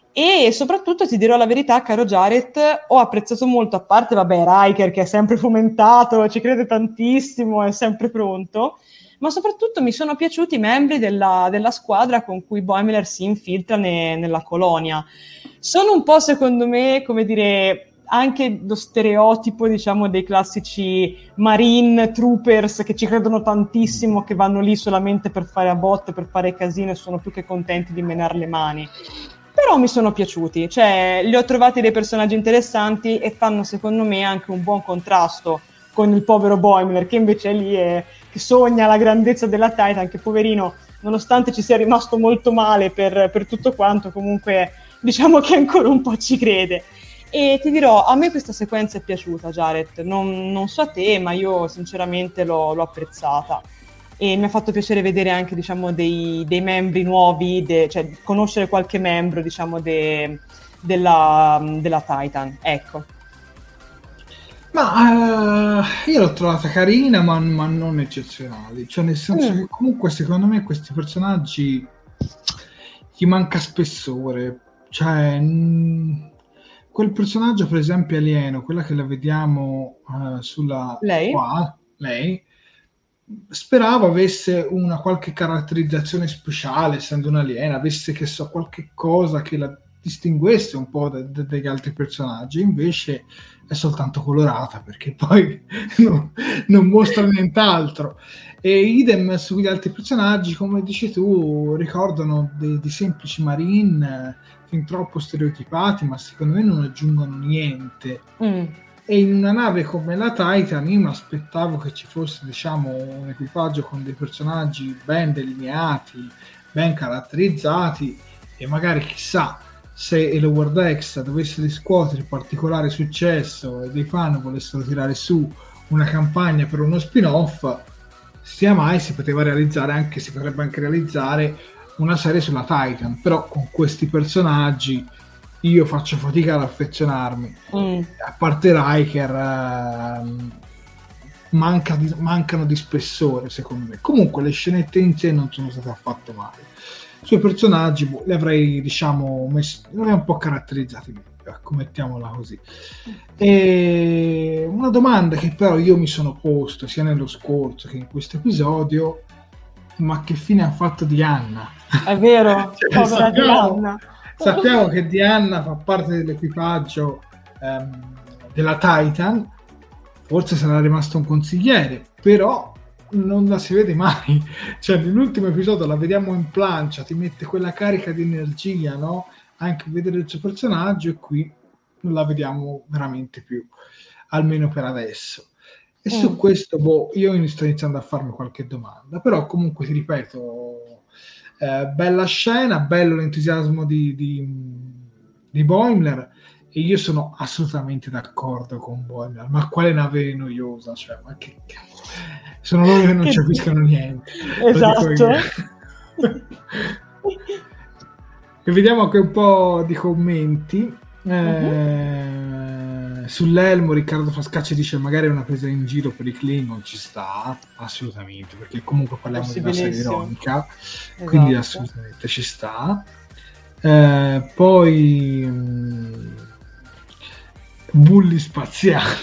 E soprattutto, ti dirò la verità, caro Jared, ho apprezzato molto, a parte, Riker che è sempre fomentato, ci crede tantissimo, è sempre pronto, ma soprattutto mi sono piaciuti i membri della squadra con cui Boimler si infiltra nella colonia. Sono un po', secondo me, come dire, anche lo stereotipo, diciamo, dei classici Marine Troopers che ci credono tantissimo, che vanno lì solamente per fare a botte, per fare casino e sono più che contenti di menare le mani. Però mi sono piaciuti, cioè li ho trovati dei personaggi interessanti e fanno secondo me anche un buon contrasto con il povero Boimler, che invece è lì che sogna la grandezza della Titan, che poverino, nonostante ci sia rimasto molto male per tutto quanto, comunque diciamo che ancora un po' ci crede. E ti dirò, a me questa sequenza è piaciuta, Jared, non so a te, ma io sinceramente l'ho apprezzata. E mi ha fatto piacere vedere anche, diciamo, dei membri nuovi, cioè conoscere qualche membro, diciamo, della Titan, ecco. Ma io l'ho trovata carina, ma non eccezionale, cioè nel senso che comunque secondo me questi personaggi gli manca spessore, cioè quel personaggio, per esempio alieno, quella che la vediamo sulla... Lei speravo avesse una qualche caratterizzazione speciale, essendo un'aliena, avesse, che so, qualche cosa che la distinguesse un po' dagli altri personaggi. Invece è soltanto colorata, perché poi non mostra nient'altro. E idem sugli altri personaggi, come dici tu, ricordano di semplici Marine fin troppo stereotipati, ma secondo me non aggiungono niente. E in una nave come la Titan io mi aspettavo che ci fosse, diciamo, un equipaggio con dei personaggi ben delineati, ben caratterizzati, e magari chissà se Lower Decks dovesse riscuotere particolare successo e dei fan volessero tirare su una campagna per uno spin-off, sia mai si poteva realizzare anche, si potrebbe anche realizzare una serie sulla Titan, però con questi personaggi io faccio fatica ad affezionarmi. A parte Riker, mancano di spessore secondo me. Comunque le scenette in sé non sono state affatto male. I suoi personaggi li avrei, diciamo, li avrei un po' caratterizzati meglio, ecco, mettiamola così. E una domanda che però io mi sono posto sia nello scorso che in questo episodio: ma che fine ha fatto Diana? È vero, povera Diana. Sappiamo che Diana fa parte dell'equipaggio della Titan, forse sarà rimasto un consigliere, però non la si vede mai. Cioè, nell'ultimo episodio la vediamo in plancia, ti mette quella carica di energia, no? Anche vedere il suo personaggio, e qui non la vediamo veramente più, almeno per adesso. E su questo, io sto iniziando a farmi qualche domanda, però comunque ti ripeto, bella scena, bello l'entusiasmo di Boimler, e io sono assolutamente d'accordo con Boimler. Ma quale nave noiosa, cioè, ma che sono loro che non ci capiscono niente. Esatto. E vediamo anche un po' di commenti. Sull'elmo Riccardo Frascacci dice magari è una presa in giro per i Klingon. Ci sta assolutamente, perché comunque parliamo di una serie ironica, quindi assolutamente ci sta. Poi bulli spaziali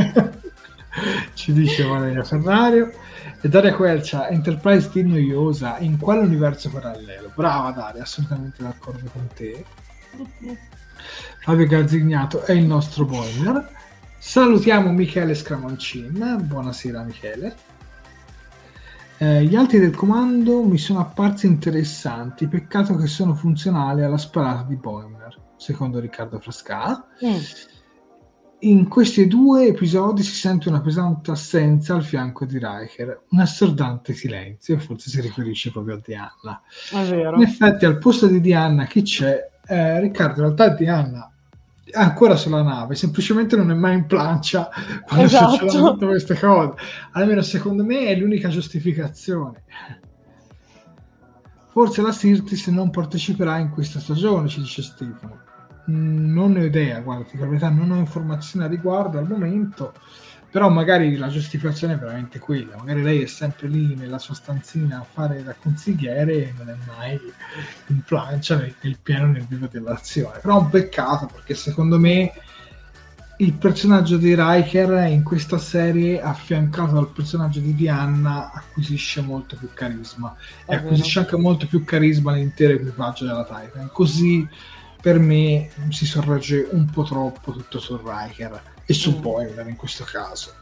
ci dice Valeria Ferrario. E Daria Quercia: Enterprise di noiosa, in quale universo parallelo? Brava Daria, assolutamente d'accordo con te. Fabio Garzignato è il nostro Boimler. Salutiamo Michele Scramoncin, buonasera Michele. Gli altri del comando mi sono apparsi interessanti, peccato che sono funzionali alla sparata di Boimler, secondo Riccardo Frasca. In questi 2 episodi si sente una pesante assenza al fianco di Riker, un assordante silenzio, e forse si riferisce proprio a Diana. È vero. In effetti al posto di Diana chi c'è? Riccardo, in realtà Diana è ancora sulla nave, semplicemente non è mai in plancia quando succedono tutte queste cose. Almeno secondo me è l'unica giustificazione. Forse la Sirtis non parteciperà in questa stagione, ci dice Stefano. Non ne ho idea, guarda, per la verità non ho informazioni a riguardo al momento, però magari la giustificazione è veramente quella, magari lei è sempre lì nella sua stanzina a fare da consigliere e non è mai in plancia nel pieno, nel vivo dell'azione. Però è un peccato, perché secondo me il personaggio di Riker in questa serie, affiancato dal personaggio di Diana, acquisisce molto più carisma, e acquisisce anche molto più carisma l'intero equipaggio della Titan, così per me si sorregge un po' troppo tutto su Riker e su Boimler in questo caso.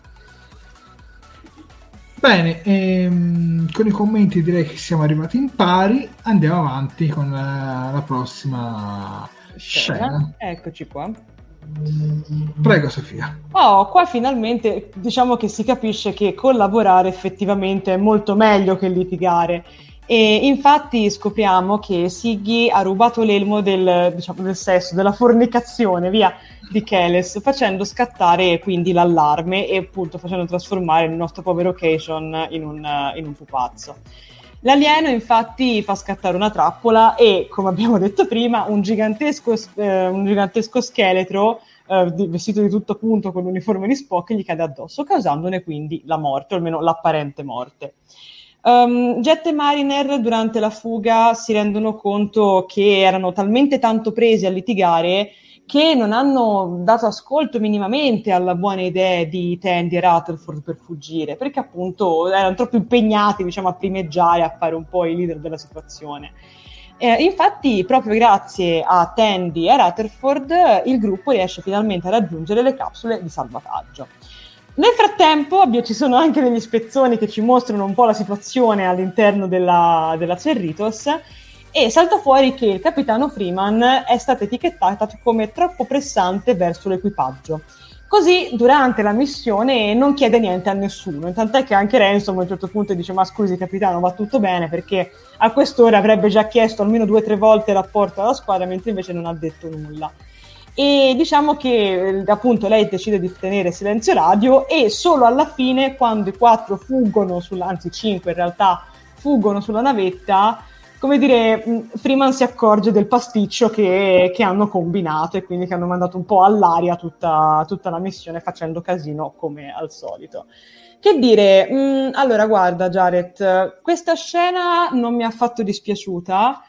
Bene, con i commenti direi che siamo arrivati in pari. Andiamo avanti con la prossima scena. Eccoci qua. Prego Sofia. Qua finalmente diciamo che si capisce che collaborare effettivamente è molto meglio che litigare. E infatti scopriamo che Siggy ha rubato l'elmo del sesso, della fornicazione, via, di Keles, facendo scattare quindi l'allarme e appunto facendo trasformare il nostro povero Kayshon in un pupazzo. L'alieno infatti fa scattare una trappola e, come abbiamo detto prima, un gigantesco scheletro vestito di tutto punto con l'uniforme di Spock gli cade addosso, causandone quindi la morte, o almeno l'apparente morte. Jet e Mariner durante la fuga si rendono conto che erano talmente tanto presi a litigare che non hanno dato ascolto minimamente alla buona idea di Tandy e Rutherford per fuggire, perché appunto erano troppo impegnati, a primeggiare, a fare un po' i leader della situazione. Infatti proprio grazie a Tandy e Rutherford il gruppo riesce finalmente a raggiungere le capsule di salvataggio. Nel frattempo ci sono anche degli spezzoni che ci mostrano un po' la situazione all'interno della Cerritos, e salta fuori che il capitano Freeman è stato etichettato come troppo pressante verso l'equipaggio, Così durante la missione non chiede niente a nessuno, tant'è che anche Ransom a un certo punto dice: ma scusi capitano, va tutto bene, perché a quest'ora avrebbe già chiesto almeno 2 o 3 volte il rapporto alla squadra, mentre invece non ha detto nulla. E diciamo che appunto lei decide di tenere silenzio radio, e solo alla fine, quando i 4 fuggono anzi 5 in realtà fuggono sulla navetta, come dire, Freeman si accorge del pasticcio che hanno combinato, e quindi che hanno mandato un po' all'aria tutta la missione, facendo casino come al solito. Che dire, allora guarda Jared, questa scena non mi ha affatto dispiaciuta,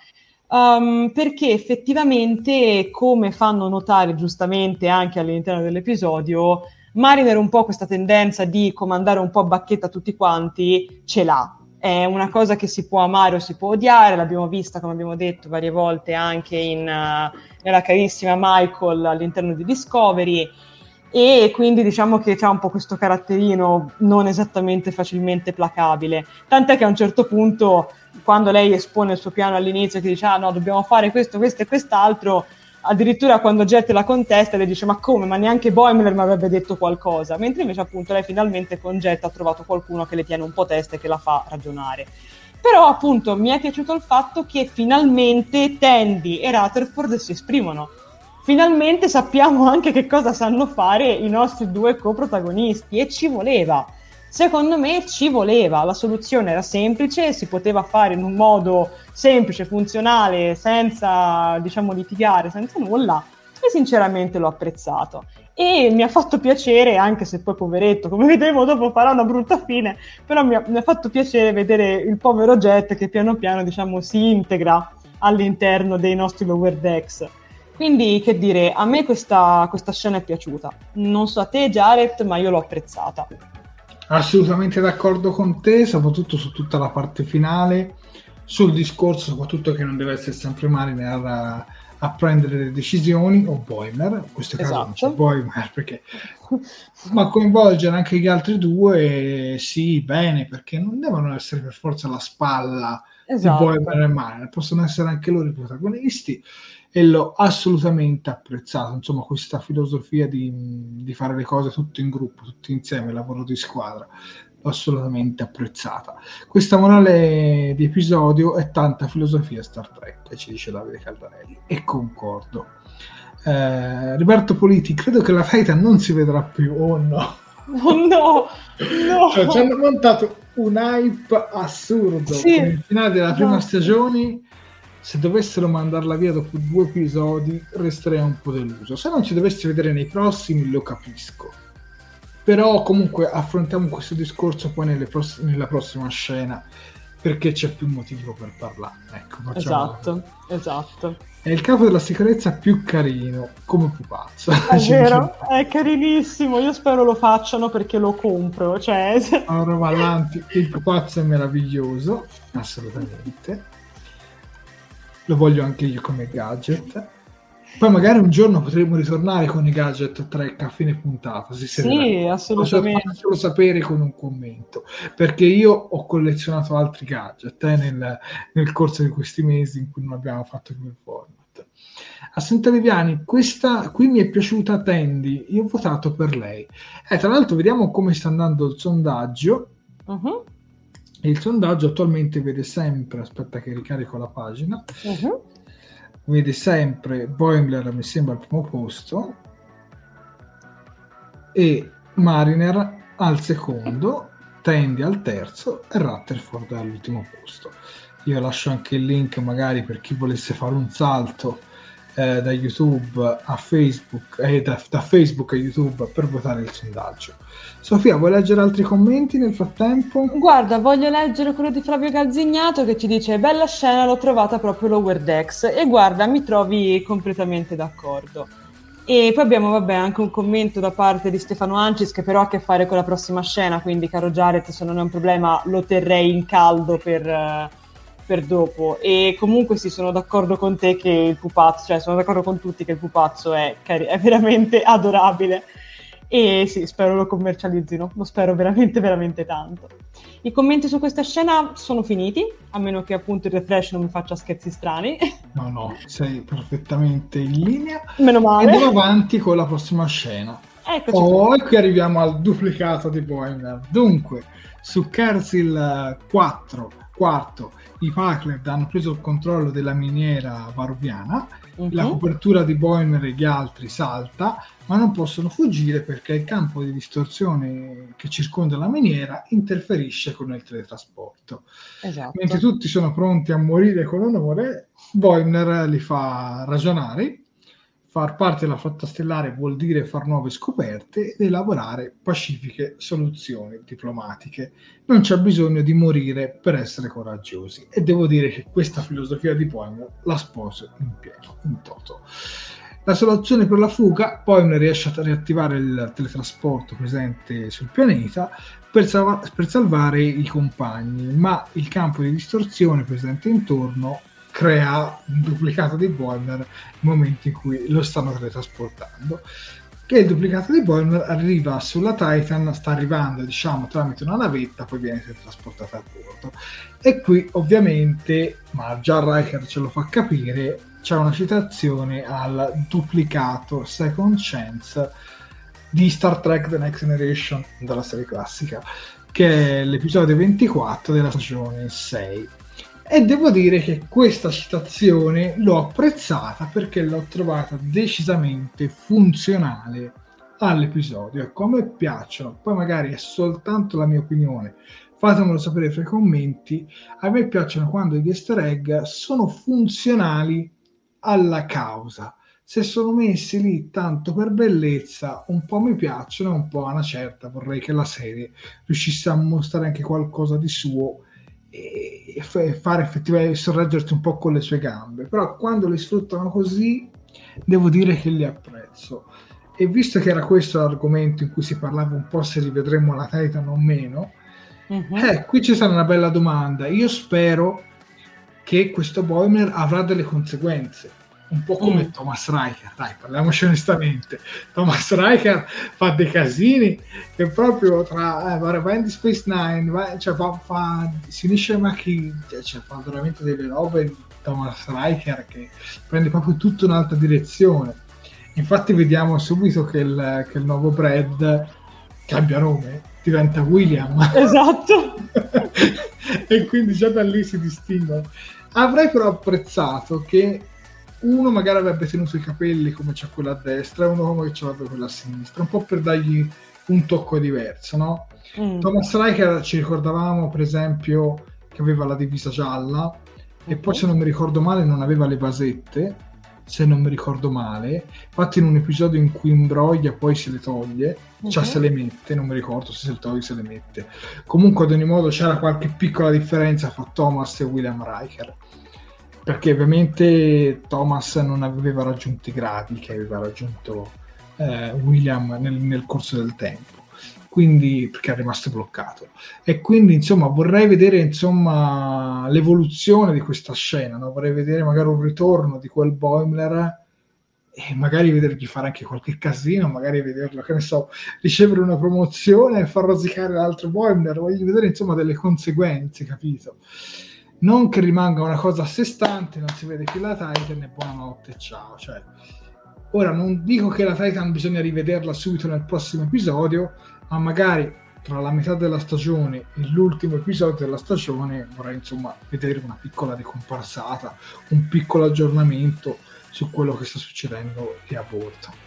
perché effettivamente, come fanno notare giustamente anche all'interno dell'episodio, Mariner un po' questa tendenza di comandare un po' a bacchetta tutti quanti ce l'ha. È una cosa che si può amare o si può odiare, l'abbiamo vista, come abbiamo detto, varie volte anche nella carissima Michael all'interno di Discovery, e quindi diciamo che c'ha un po' questo caratterino non esattamente facilmente placabile, tant'è che a un certo punto, quando lei espone il suo piano all'inizio, che dice no, dobbiamo fare questo, questo e quest'altro, addirittura quando Jet la contesta le dice: ma come, ma neanche Boimler mi avrebbe detto qualcosa, mentre invece appunto lei finalmente con Jet ha trovato qualcuno che le tiene un po' testa e che la fa ragionare. Però appunto mi è piaciuto il fatto che finalmente Tandy e Rutherford si esprimono, finalmente sappiamo anche che cosa sanno fare i nostri 2 coprotagonisti, e ci voleva. Secondo me ci voleva, la soluzione era semplice, si poteva fare in un modo semplice, funzionale, senza, diciamo, litigare, senza nulla, e sinceramente l'ho apprezzato. E mi ha fatto piacere, anche se poi poveretto, come vedremo dopo farà una brutta fine, però mi ha fatto piacere vedere il povero Jet che piano piano, diciamo, si integra all'interno dei nostri Lower Decks. Quindi, che dire, a me questa scena è piaciuta. Non so a te, Jared, ma io l'ho apprezzata. Assolutamente d'accordo con te, soprattutto su tutta la parte finale, sul discorso soprattutto che non deve essere sempre Mariner a prendere le decisioni, o Boimler, in questo caso non c'è Boimler, perché ma coinvolgere anche gli altri 2, sì, bene, perché non devono essere per forza la spalla di Boimler e Mariner, possono essere anche loro i protagonisti, e l'ho assolutamente apprezzato, insomma, questa filosofia di fare le cose tutti in gruppo, tutti insieme, lavoro di squadra, l'ho assolutamente apprezzata. Questa morale di episodio è tanta filosofia Star Trek, ci dice Davide Caldarelli, e concordo. Roberto Politi, credo che la Titan non si vedrà più, oh no! Oh no! No! Cioè, ci hanno montato un hype assurdo, sì, nel finale della prima stagione. Se dovessero mandarla via dopo 2 episodi resterei un po' deluso. Se non ci dovessi vedere nei prossimi lo capisco, però comunque affrontiamo questo discorso poi nella prossima scena, perché c'è più motivo per parlare. Ecco, esatto. È il capo della sicurezza più carino, come pupazzo. È vero, è carinissimo, io spero lo facciano perché lo compro, cioè... Allora va avanti, il pupazzo è meraviglioso, assolutamente. Lo voglio anche io come gadget. Poi magari un giorno potremo ritornare con i gadget Trek a fine puntata. Sì, assolutamente. Facciamolo sapere con un commento, perché io ho collezionato altri gadget nel corso di questi mesi in cui non abbiamo fatto più il format. Assunta Viviani, questa qui mi è piaciuta Tandy, io ho votato per lei. Tra l'altro vediamo come sta andando il sondaggio. Uh-huh. Il sondaggio attualmente vede sempre, aspetta che ricarico la pagina, vede sempre Boimler, mi sembra al primo posto, e Mariner al secondo, Tandy al terzo e Rutherford all'ultimo posto. Io lascio anche il link magari per chi volesse fare un salto da YouTube a Facebook, da Facebook a YouTube per votare il sondaggio. Sofia, vuoi leggere altri commenti nel frattempo? Guarda, voglio leggere quello di Flavio Galzignato che ci dice: bella scena, l'ho trovata proprio Lower Decks, e guarda, mi trovi completamente d'accordo. E poi abbiamo anche un commento da parte di Stefano Ancis, che però ha a che fare con la prossima scena, quindi caro Jared, se non è un problema lo terrei in caldo per dopo. E comunque sì, sono d'accordo con te che il pupazzo, cioè sono d'accordo con tutti che il pupazzo è veramente adorabile, e sì, spero lo commercializzino, lo spero veramente veramente tanto. I commenti su questa scena sono finiti, a meno che appunto il refresh non mi faccia scherzi strani. No, sei perfettamente in linea. Meno male. Andiamo avanti con la prossima scena. Eccoci e qui arriviamo al duplicato di Boimler. Dunque, su Kersil 4, quarto, i Packlet hanno preso il controllo della miniera varuviana, la copertura di Boimler e gli altri salta, ma non possono fuggire perché il campo di distorsione che circonda la miniera interferisce con il teletrasporto. Esatto. Mentre tutti sono pronti a morire con onore, Boimler li fa ragionare. Far parte della flotta stellare vuol dire far nuove scoperte ed elaborare pacifiche soluzioni diplomatiche. Non c'è bisogno di morire per essere coraggiosi. E devo dire che questa filosofia di Boimler la sposo in pieno, in toto. La soluzione per la fuga, Boimler riesce a riattivare il teletrasporto presente sul pianeta per salvare i compagni, ma il campo di distorsione presente intorno crea un duplicato di Boimler nel momento in cui lo stanno teletrasportando. Che il duplicato di Boimler arriva sulla Titan, sta arrivando diciamo tramite una navetta, poi viene teletrasportata a bordo. E qui ovviamente, ma già Riker ce lo fa capire, c'è una citazione al duplicato Second Chance di Star Trek The Next Generation della serie classica, che è l'episodio 24 della stagione 6. E devo dire che questa citazione l'ho apprezzata perché l'ho trovata decisamente funzionale all'episodio. Ecco, a me piacciono, poi magari è soltanto la mia opinione, fatemelo sapere fra i commenti. A me piacciono quando gli easter egg sono funzionali alla causa. Se sono messi lì tanto per bellezza, un po' mi piacciono, un po' a una certa vorrei che la serie riuscisse a mostrare anche qualcosa di suo e fare effettivamente sorreggerti un po' con le sue gambe. Però quando li sfruttano così devo dire che li apprezzo. E visto che era questo l'argomento in cui si parlava un po' se rivedremo la Titan o meno, qui ci sarà una bella domanda. Io spero che questo Boimler avrà delle conseguenze, un po' come Thomas Riker. Dai, parliamoci onestamente. Thomas Riker fa dei casini che proprio tra va in Space Nine, si unisce a Macchi, cioè fa veramente delle robe Thomas Riker che prende proprio tutta un'altra direzione. Infatti vediamo subito che il nuovo Brad cambia nome, diventa William. Esatto. E quindi già da lì si distingue. Avrei però apprezzato che uno magari avrebbe tenuto i capelli come c'è quello a destra e uno come ce l'aveva quello a sinistra, un po' per dargli un tocco diverso, no? Thomas Riker ci ricordavamo per esempio che aveva la divisa gialla e poi se non mi ricordo male non aveva le basette, se non mi ricordo male, infatti in un episodio in cui imbroglia poi se le toglie, cioè se le mette, non mi ricordo se le toglie se le mette, comunque ad ogni modo c'era qualche piccola differenza fra Thomas e William Riker, perché ovviamente Thomas non aveva raggiunto i gradi che aveva raggiunto William nel corso del tempo, quindi perché è rimasto bloccato, e quindi insomma vorrei vedere insomma l'evoluzione di questa scena, no? Vorrei vedere magari un ritorno di quel Boimler e magari vedergli fare anche qualche casino, magari vederlo, che ne so, ricevere una promozione e far rosicare l'altro Boimler. Voglio vedere insomma delle conseguenze, capito? Non che rimanga una cosa a sé stante, non si vede più la Titan e buonanotte, ciao. Cioè, ora non dico che la Titan bisogna rivederla subito nel prossimo episodio, ma magari tra la metà della stagione e l'ultimo episodio della stagione vorrei insomma vedere una piccola ricomparsata, un piccolo aggiornamento su quello che sta succedendo lì a bordo.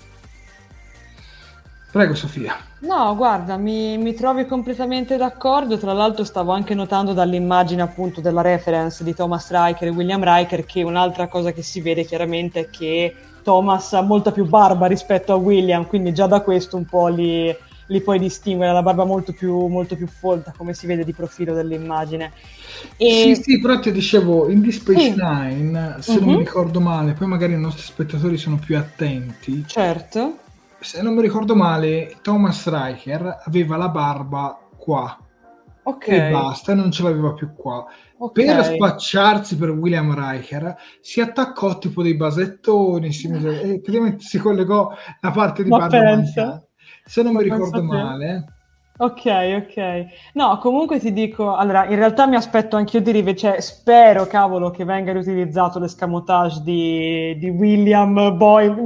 Prego Sofia. No, guarda, mi trovi completamente d'accordo. Tra l'altro stavo anche notando dall'immagine appunto della reference di Thomas Riker e William Riker che un'altra cosa che si vede chiaramente è che Thomas ha molta più barba rispetto a William, quindi già da questo un po' li puoi distinguere, la barba molto più folta come si vede di profilo dell'immagine. Sì, però ti dicevo, in Deep Space Nine, se non mi ricordo male, poi magari i nostri spettatori sono più attenti. Certo. Se non mi ricordo male, Thomas Riker aveva la barba qua. Ok. E basta, non ce l'aveva più qua. Okay. Per spacciarsi per William Riker si attaccò tipo dei basettoni e praticamente si collegò la parte di barba mancata. Se non mi ricordo male, Ok. No, comunque ti dico, allora, in realtà mi aspetto anch'io di cioè, spero, cavolo, che venga riutilizzato l'escamotage di William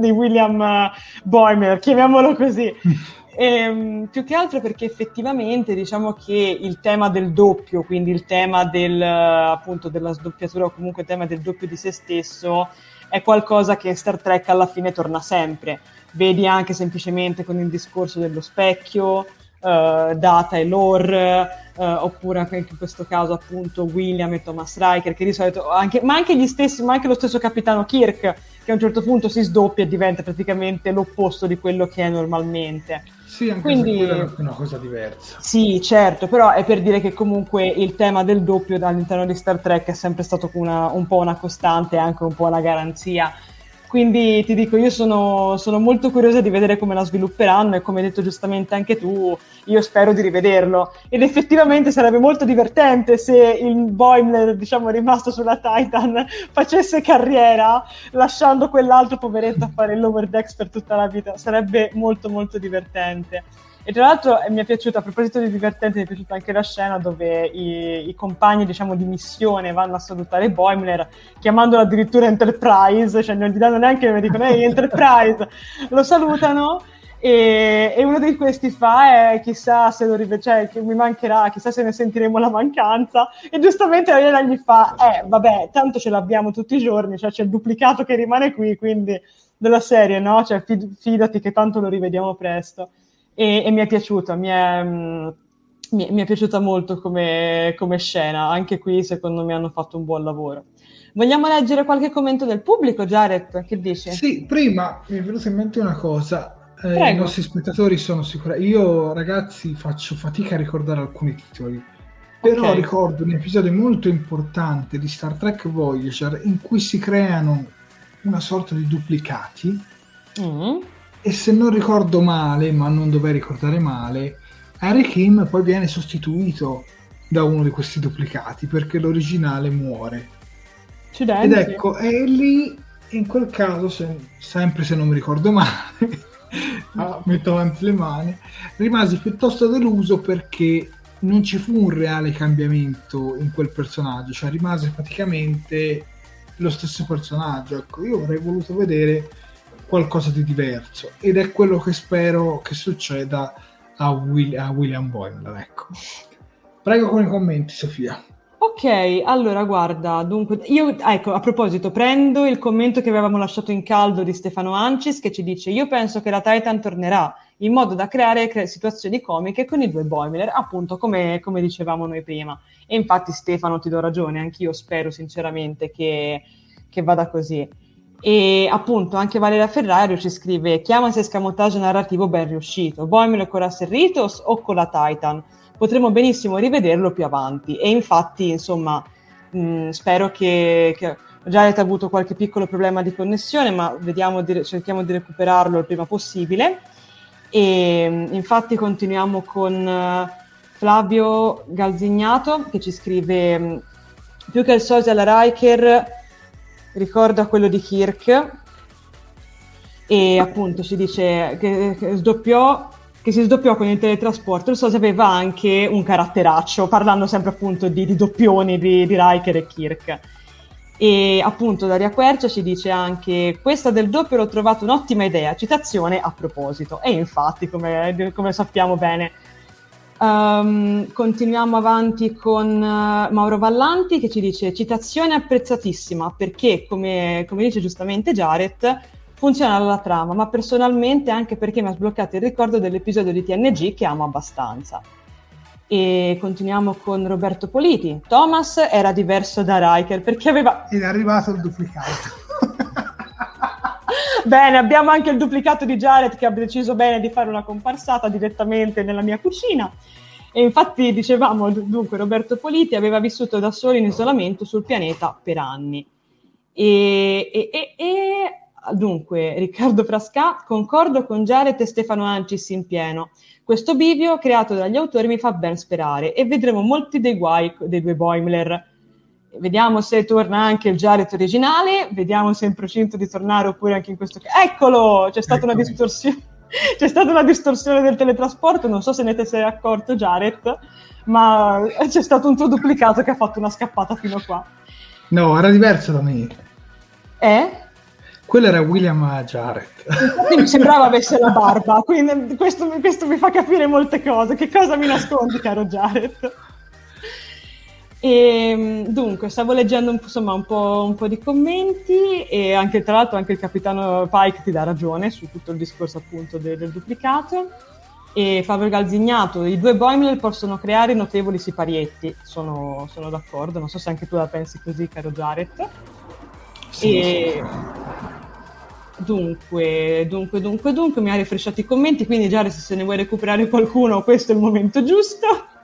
Boimler, chiamiamolo così. Più che altro perché effettivamente diciamo che il tema del doppio, quindi il tema appunto della sdoppiatura o comunque il tema del doppio di se stesso, è qualcosa che in Star Trek alla fine torna sempre. Vedi anche semplicemente con il discorso dello specchio, Data e Lore, oppure anche in questo caso appunto William e Thomas Riker, che di solito ma anche lo stesso capitano Kirk, che a un certo punto si sdoppia e diventa praticamente l'opposto di quello che è normalmente. Sì, anche quindi, se quella è una cosa diversa. Sì, certo, però è per dire che comunque il tema del doppio all'interno di Star Trek è sempre stato un po' una costante e anche un po' una garanzia. Quindi ti dico, io sono molto curiosa di vedere come la svilupperanno e come hai detto giustamente anche tu, io spero di rivederlo. Ed effettivamente sarebbe molto divertente se il Boimler, diciamo, rimasto sulla Titan, facesse carriera lasciando quell'altro poveretto a fare il Lower Decks per tutta la vita. Sarebbe molto molto divertente. E tra l'altro mi è piaciuta, a proposito di divertente, mi è piaciuta anche la scena dove i compagni, diciamo, di missione vanno a salutare Boimler, chiamandolo addirittura Enterprise, cioè non gli danno neanche, mi dicono ehi Enterprise, lo salutano e uno di questi fa chissà se lo cioè che mi mancherà, chissà se ne sentiremo la mancanza, e giustamente la Elena gli fa vabbè, tanto ce l'abbiamo tutti i giorni, cioè c'è il duplicato che rimane qui, quindi della serie, no? Cioè fidati che tanto lo rivediamo presto. E mi è piaciuta, mi è piaciuta molto come scena. Anche qui secondo me hanno fatto un buon lavoro. Vogliamo leggere qualche commento del pubblico, Jared? Che dici? Sì, prima mi è venuta in mente una cosa. Prego. I nostri spettatori sono sicuri. Io, ragazzi, faccio fatica a ricordare alcuni titoli. Però ricordo un episodio molto importante di Star Trek Voyager in cui si creano una sorta di duplicati. E se non ricordo male, ma non dovrei ricordare male, Harry Kim poi viene sostituito da uno di questi duplicati perché l'originale muore. Ed ecco, è lì, in quel caso, sempre se non mi ricordo male, metto avanti le mani, rimasi piuttosto deluso perché non ci fu un reale cambiamento in quel personaggio, cioè rimase praticamente lo stesso personaggio. Ecco, io avrei voluto vedere qualcosa di diverso ed è quello che spero che succeda a William Boimler. Ecco. Prego con i commenti, Sofia. Ok, allora guarda, dunque io, ecco, a proposito, prendo il commento che avevamo lasciato in caldo di Stefano Ancis, che ci dice: io penso che la Titan tornerà in modo da creare situazioni comiche con i due Boimler, appunto come dicevamo noi prima. E infatti Stefano, ti do ragione, anch'io spero sinceramente che vada così. E appunto anche Valeria Ferrario ci scrive: chiamasi escamotage narrativo ben riuscito, Boimler con Russell Ritos o con la Titan, potremo benissimo rivederlo più avanti. E infatti insomma spero che Jared ha avuto qualche piccolo problema di connessione, ma cerchiamo di recuperarlo il prima possibile. E infatti continuiamo con Flavio Galzignato che ci scrive: più che il social Riker ricorda quello di Kirk, e appunto ci dice che si sdoppiò con il teletrasporto. Il Sosa aveva anche un caratteraccio, parlando sempre appunto di doppioni di Riker e Kirk. E appunto Daria Quercia ci dice anche: questa del doppio l'ho trovato un'ottima idea, citazione a proposito. E infatti come sappiamo bene. Continuiamo avanti con Mauro Vallanti che ci dice: citazione apprezzatissima perché come dice giustamente Jared, funziona la trama, ma personalmente anche perché mi ha sbloccato il ricordo dell'episodio di TNG che amo abbastanza. E continuiamo con Roberto Politi: Thomas era diverso da Riker perché aveva... Ed è arrivato il duplicato. Bene, abbiamo anche il duplicato di Jared che ha deciso bene di fare una comparsata direttamente nella mia cucina. E infatti dicevamo, dunque, Roberto Politi aveva vissuto da solo in isolamento sul pianeta per anni. E dunque, Riccardo Frasca: concordo con Jared e Stefano Ancis in pieno. Questo bivio creato dagli autori mi fa ben sperare e vedremo molti dei guai dei due Boimler. Vediamo se torna anche il Jared originale, vediamo se è in procinto di tornare oppure anche in questo caso. Eccolo! C'è stata una distorsione. C'è stata una distorsione del teletrasporto, non so se ne te sei accorto, Jared, ma c'è stato un tuo duplicato che ha fatto una scappata fino qua. No, era diverso da me. Quello era William Jarrett. Infatti mi sembrava avesse la barba, quindi questo mi fa capire molte cose. Che cosa mi nascondi, caro Jared? E dunque stavo leggendo insomma un po' di commenti, e anche tra l'altro anche il capitano Pike ti dà ragione su tutto il discorso appunto del duplicato. E Fabio Galzignato: i due Boimler possono creare notevoli siparietti. Sono d'accordo, non so se anche tu la pensi così, caro Jared. Sì. Dunque mi ha rifresciato i commenti, quindi Jared, se ne vuoi recuperare qualcuno, questo è il momento giusto.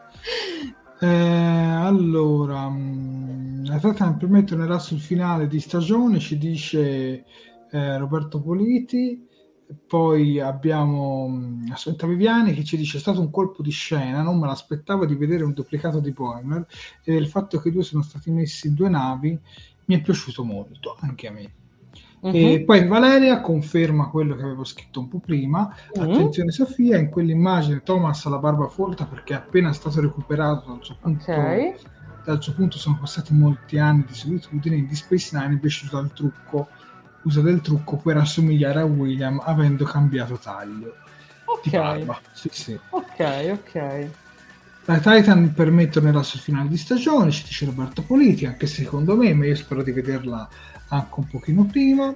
Allora, la tratta per me tornerà sul finale di stagione, ci dice Roberto Politi. Poi abbiamo Assunta Viviani che ci dice: è stato un colpo di scena, non me l'aspettavo di vedere un duplicato di Boimler, e il fatto che i due sono stati messi in due navi mi è piaciuto molto, anche a me. E poi Valeria conferma quello che avevo scritto un po' prima. Attenzione Sofia, in quell'immagine Thomas ha la barba folta perché è appena stato recuperato dal suo punto. Dal suo punto sono passati molti anni di solitudine. In Deep Space Nine invece usa del trucco per assomigliare a William, avendo cambiato taglio di barba. Sì. Ok. La Titan per me tornerà sul finale di stagione, ci dice Roberto Politi, anche secondo me, ma io spero di vederla anche un pochino prima.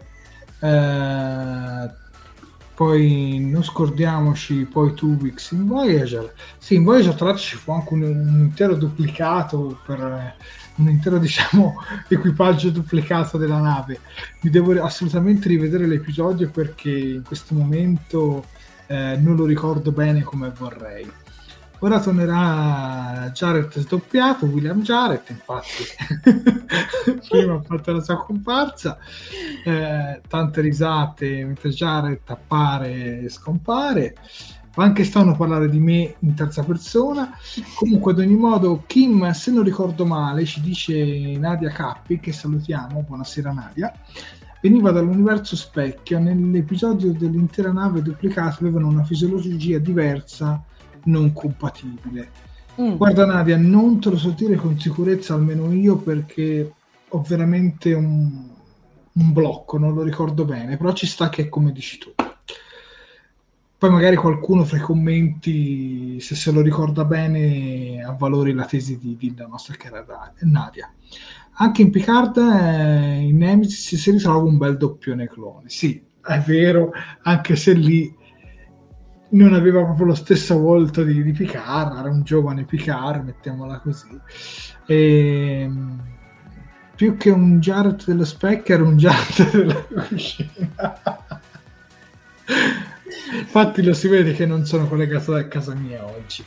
Poi non scordiamoci poi Tuvix in Voyager. Sì, in Voyager tra l'altro ci fu anche un intero duplicato, per un intero diciamo equipaggio duplicato della nave. Mi devo assolutamente rivedere l'episodio perché in questo momento non lo ricordo bene come vorrei. Ora tornerà Jarrett sdoppiato, William Jarrett, infatti prima ha fatto la sua comparsa, tante risate mentre Jarrett appare e scompare, ma anche stanno a parlare di me in terza persona. Comunque ad ogni modo Kim, se non ricordo male, ci dice Nadia Cappi, che salutiamo, buonasera Nadia, veniva dall'universo specchio. Nell'episodio dell'intera nave duplicata avevano una fisiologia diversa, non compatibile. Guarda Nadia, non te lo so dire con sicurezza, almeno io, perché ho veramente un blocco, non lo ricordo bene, però ci sta che è come dici tu. Poi magari qualcuno fra i commenti, se lo ricorda bene, avvalori la tesi della nostra cara Nadia. Anche in Picard, in Nemesis, si ritrova un bel doppione clone. Sì, è vero, anche se lì non aveva proprio lo stesso volto di Picard, era un giovane Picard, mettiamola così. Più che un Jarrett dello specchio, era un Jarrett della cucina. Infatti lo si vede che non sono collegato da casa mia oggi.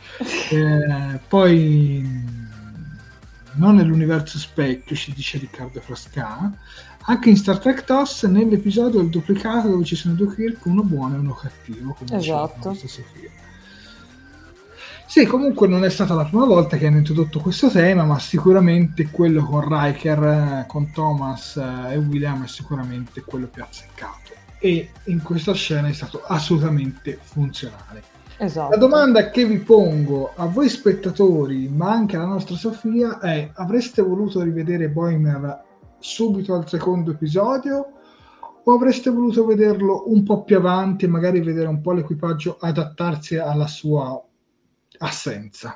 Poi non nell'universo specchio, ci dice Riccardo Frasca. Anche in Star Trek TOS, nell'episodio del duplicato dove ci sono due Kirk, uno buono e uno cattivo, come esatto. Sofia. Sì, comunque non è stata la prima volta che hanno introdotto questo tema, ma sicuramente quello con Riker, con Thomas e William è sicuramente quello più azzeccato, e in questa scena è stato assolutamente funzionale. Esatto. La domanda che vi pongo a voi spettatori, ma anche alla nostra Sofia, è: avreste voluto rivedere Boimler subito al secondo episodio, o avreste voluto vederlo un po' più avanti e magari vedere un po' l'equipaggio adattarsi alla sua assenza?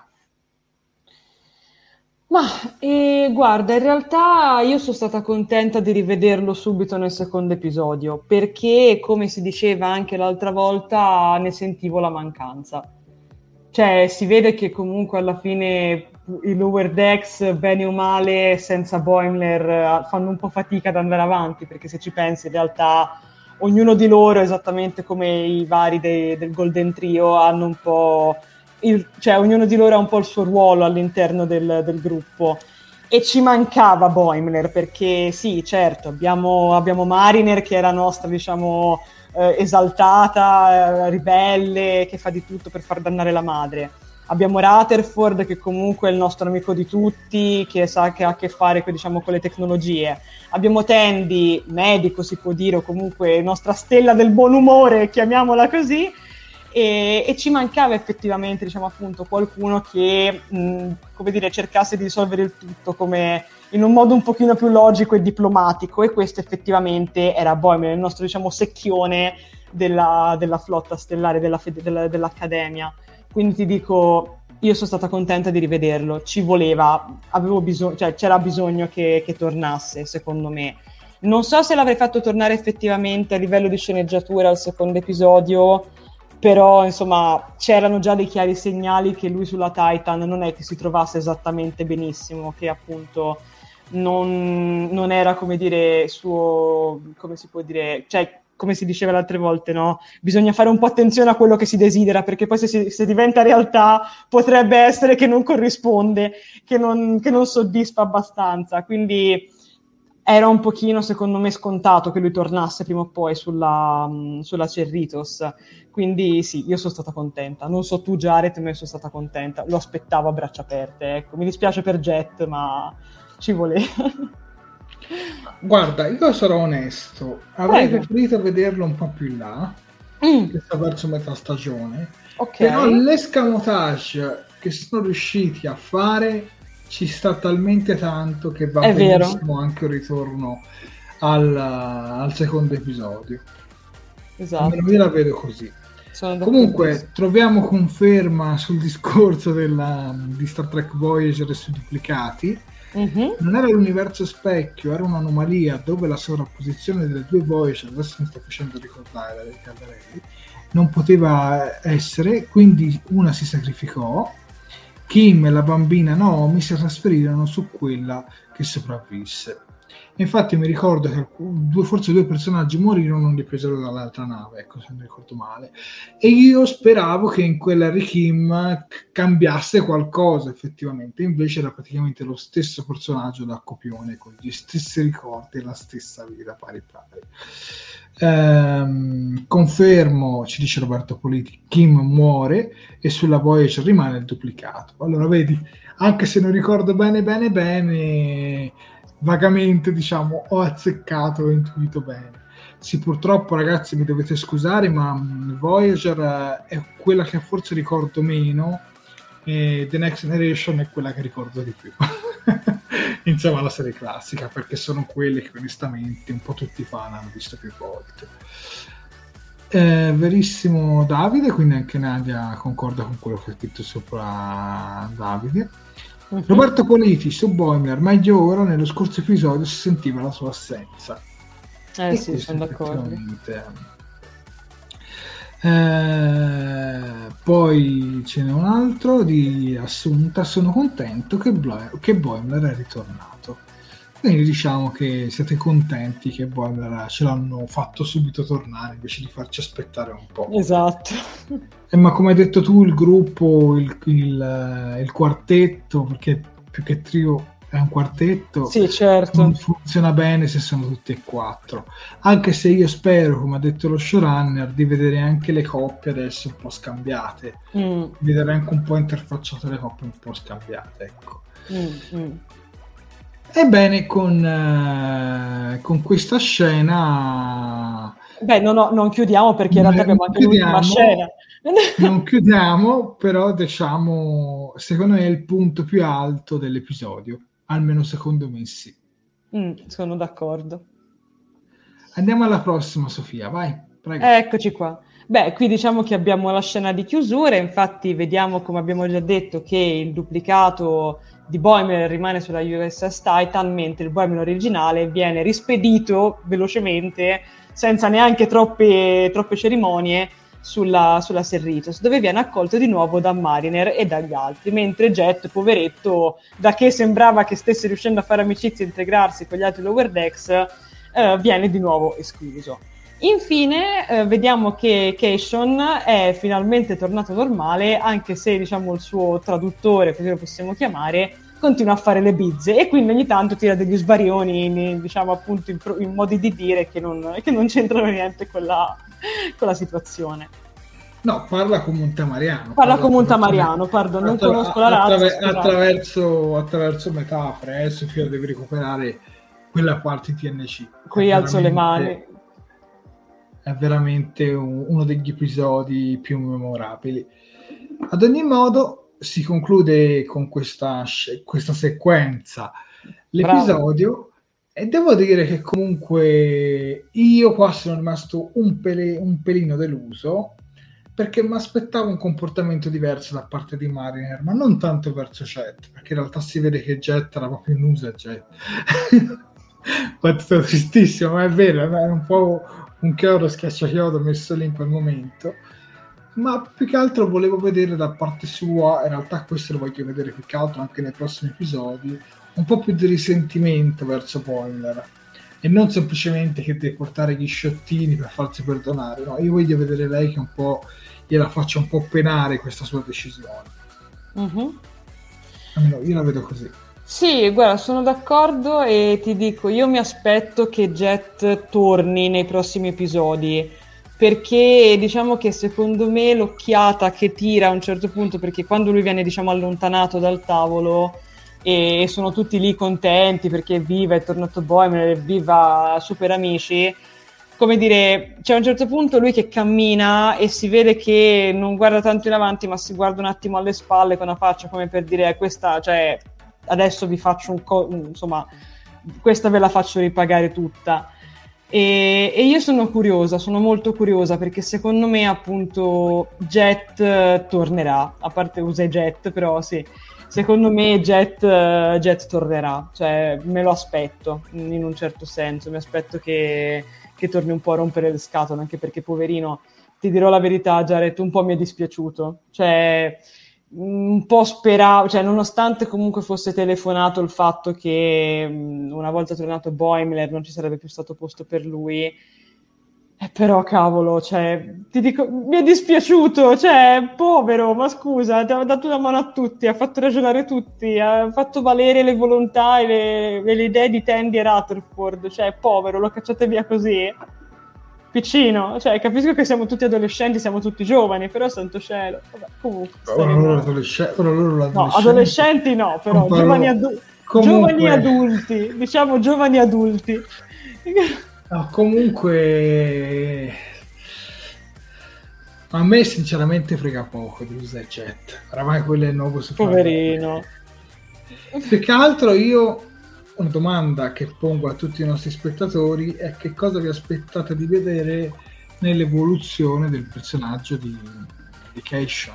Ma guarda, in realtà io sono stata contenta di rivederlo subito nel secondo episodio, perché come si diceva anche l'altra volta ne sentivo la mancanza. Cioè si vede che comunque alla fine i Lower Decks, bene o male, senza Boimler fanno un po' fatica ad andare avanti, perché se ci pensi in realtà ognuno di loro, esattamente come i vari del Golden Trio, hanno un po' cioè ognuno di loro ha un po' il suo ruolo all'interno del gruppo, e ci mancava Boimler, perché sì, certo, abbiamo Mariner che era nostra, diciamo, esaltata, ribelle, che fa di tutto per far dannare la madre. Abbiamo Rutherford, che comunque è il nostro amico di tutti, che sa che ha a che fare diciamo, con le tecnologie. Abbiamo Tandy, medico si può dire, o comunque nostra stella del buon umore, chiamiamola così, e ci mancava effettivamente, diciamo appunto, qualcuno che, come dire, cercasse di risolvere il tutto come in un modo un pochino più logico e diplomatico, e questo effettivamente era Boimler, il nostro, diciamo, secchione della flotta stellare, dell'Accademia. Quindi ti dico, io sono stata contenta di rivederlo, ci voleva, avevo bisogno, cioè c'era bisogno che tornasse, secondo me. Non so se l'avrei fatto tornare effettivamente a livello di sceneggiatura al secondo episodio, però insomma c'erano già dei chiari segnali che lui sulla Titan non è che si trovasse esattamente benissimo, che appunto non era, come dire, suo, come si può dire, cioè come si diceva le altre volte, no? Bisogna fare un po' attenzione a quello che si desidera, perché poi se diventa realtà potrebbe essere che non corrisponde, che non soddisfa abbastanza, quindi era un pochino, secondo me, scontato che lui tornasse prima o poi sulla Cerritos. Quindi sì, io sono stata contenta. Non so tu, Jared, ma io sono stata contenta. Lo aspettavo a braccia aperte, ecco. Mi dispiace per Jet, ma ci voleva. Guarda, io sarò onesto. Avrei preferito vederlo un po' più in là, che sta verso metà stagione. Okay. Però l'escamotage che sono riusciti a fare ci sta talmente tanto che va benissimo anche il ritorno al secondo episodio. Esatto. Almeno io la vedo così. Comunque troviamo conferma sul discorso di Star Trek Voyager e sui duplicati. Non era l'universo specchio, era un'anomalia dove la sovrapposizione delle due Voyager, adesso mi sto facendo ricordare dai Caldarelli, non poteva essere, quindi una si sacrificò. Kim e la bambina Naomi si trasferirono su quella che sopravvisse. Infatti mi ricordo che forse due personaggi morirono, non li presero dall'altra nave, ecco, se non ricordo male. E io speravo che in quella Harry Kim cambiasse qualcosa effettivamente, invece era praticamente lo stesso personaggio da copione, con gli stessi ricordi e la stessa vita pari pari. Confermo, ci dice Roberto Politi, Kim muore e sulla Voyager rimane il duplicato. Allora vedi, anche se non ricordo bene vagamente, diciamo, ho azzeccato, ho intuito bene. Sì, purtroppo ragazzi mi dovete scusare, ma Voyager è quella che forse ricordo meno e The Next Generation è quella che ricordo di più insieme alla serie classica, perché sono quelle che onestamente un po' tutti i fan hanno visto più volte. Verissimo Davide, quindi anche Nadia concorda con quello che ha scritto sopra Davide. Roberto Politi su Boimler, meglio ora, nello scorso episodio si sentiva la sua assenza. Sì, sono d'accordo. Poi ce n'è un altro di Assunta, sono contento che Boimler è ritornato. Quindi diciamo che siete contenti che Boimler ce l'hanno fatto subito tornare invece di farci aspettare un po'. Esatto. Ma come hai detto tu, il gruppo, il quartetto, perché più che trio è un quartetto, sì, certo, non funziona bene se sono tutti e quattro, anche se io spero, come ha detto lo showrunner, di vedere anche le coppie adesso un po' scambiate, vedere anche un po' interfacciate le coppie un po' scambiate, ecco. Ebbene, con questa scena non chiudiamo, perché in realtà abbiamo anche l'ultima scena. Non chiudiamo, però diciamo, secondo me è il punto più alto dell'episodio, almeno secondo me sì. Sono d'accordo. Andiamo alla prossima, Sofia, vai, prego. Eccoci qua. Qui diciamo che abbiamo la scena di chiusura, infatti vediamo, come abbiamo già detto, che il duplicato di Boimler rimane sulla USS Titan, mentre il Boimler originale viene rispedito velocemente, senza neanche troppe cerimonie, sulla Cerritos, dove viene accolto di nuovo da Mariner e dagli altri, mentre Jet, poveretto, da che sembrava che stesse riuscendo a fare amicizia e integrarsi con gli altri Lower Decks, viene di nuovo escluso. Infine vediamo che Caishon è finalmente tornato normale, anche se diciamo il suo traduttore, così lo possiamo chiamare, continua a fare le bizze e quindi ogni tanto tira degli sbarioni, diciamo appunto in modi di dire che non c'entrano niente con la situazione. No, parla come un tamariano. Come un tamariano, pardon, non conosco la razza. Attraverso metafore, Sofia, devi recuperare quella parte TNC. Qui alzo le mani. è veramente uno degli episodi più memorabili. Ad ogni modo si conclude con questa sequenza l'episodio. E devo dire che comunque io qua sono rimasto un pelino deluso, perché mi aspettavo un comportamento diverso da parte di Mariner, ma non tanto verso Jet, perché in realtà si vede che Jet era proprio in usa Jet. È tristissimo, ma è vero, è un po' un chiodo schiacciachiodo messo lì in quel momento. Ma più che altro volevo vedere da parte sua, in realtà questo lo voglio vedere più che altro anche nei prossimi episodi, un po' più di risentimento verso Boimler, e non semplicemente che deve portare gli sciottini per farsi perdonare. No, io voglio vedere lei che un po' gliela faccia un po' penare questa sua decisione. Almeno io la vedo così. Sì, guarda, sono d'accordo e ti dico, io mi aspetto che Jet torni nei prossimi episodi, perché diciamo che secondo me l'occhiata che tira a un certo punto, perché quando lui viene diciamo allontanato dal tavolo e sono tutti lì contenti perché evviva, è tornato Boimler, evviva, super amici, come dire, c'è a un certo punto lui che cammina e si vede che non guarda tanto in avanti ma si guarda un attimo alle spalle con una faccia come per dire questa, cioè adesso vi faccio insomma questa ve la faccio ripagare tutta. E io sono curiosa, sono molto curiosa, perché secondo me appunto Jet tornerà, a parte usa Jet, però sì, secondo me Jet tornerà, cioè me lo aspetto in un certo senso, mi aspetto che torni un po' a rompere le scatole, anche perché poverino, ti dirò la verità Jared, un po' mi è dispiaciuto, cioè un po' speravo, cioè nonostante comunque fosse telefonato il fatto che una volta tornato Boimler non ci sarebbe più stato posto per lui, però cavolo, cioè ti dico, mi è dispiaciuto, cioè povero, ma scusa, ti ha dato una mano a tutti, ha fatto ragionare tutti, ha fatto valere le volontà e le idee di Tandy e Rutherford, cioè povero, lo cacciate via così, piccino, cioè capisco che siamo tutti adolescenti, siamo tutti giovani, però santo cielo, vabbè, comunque no, adolescenti no, però giovani adulti, diciamo giovani adulti. No, comunque a me sinceramente frega poco di usare Jet, oramai quello è il nuovo poverino. Più che altro io una domanda che pongo a tutti i nostri spettatori è: che cosa vi aspettate di vedere nell'evoluzione del personaggio di Kayshon?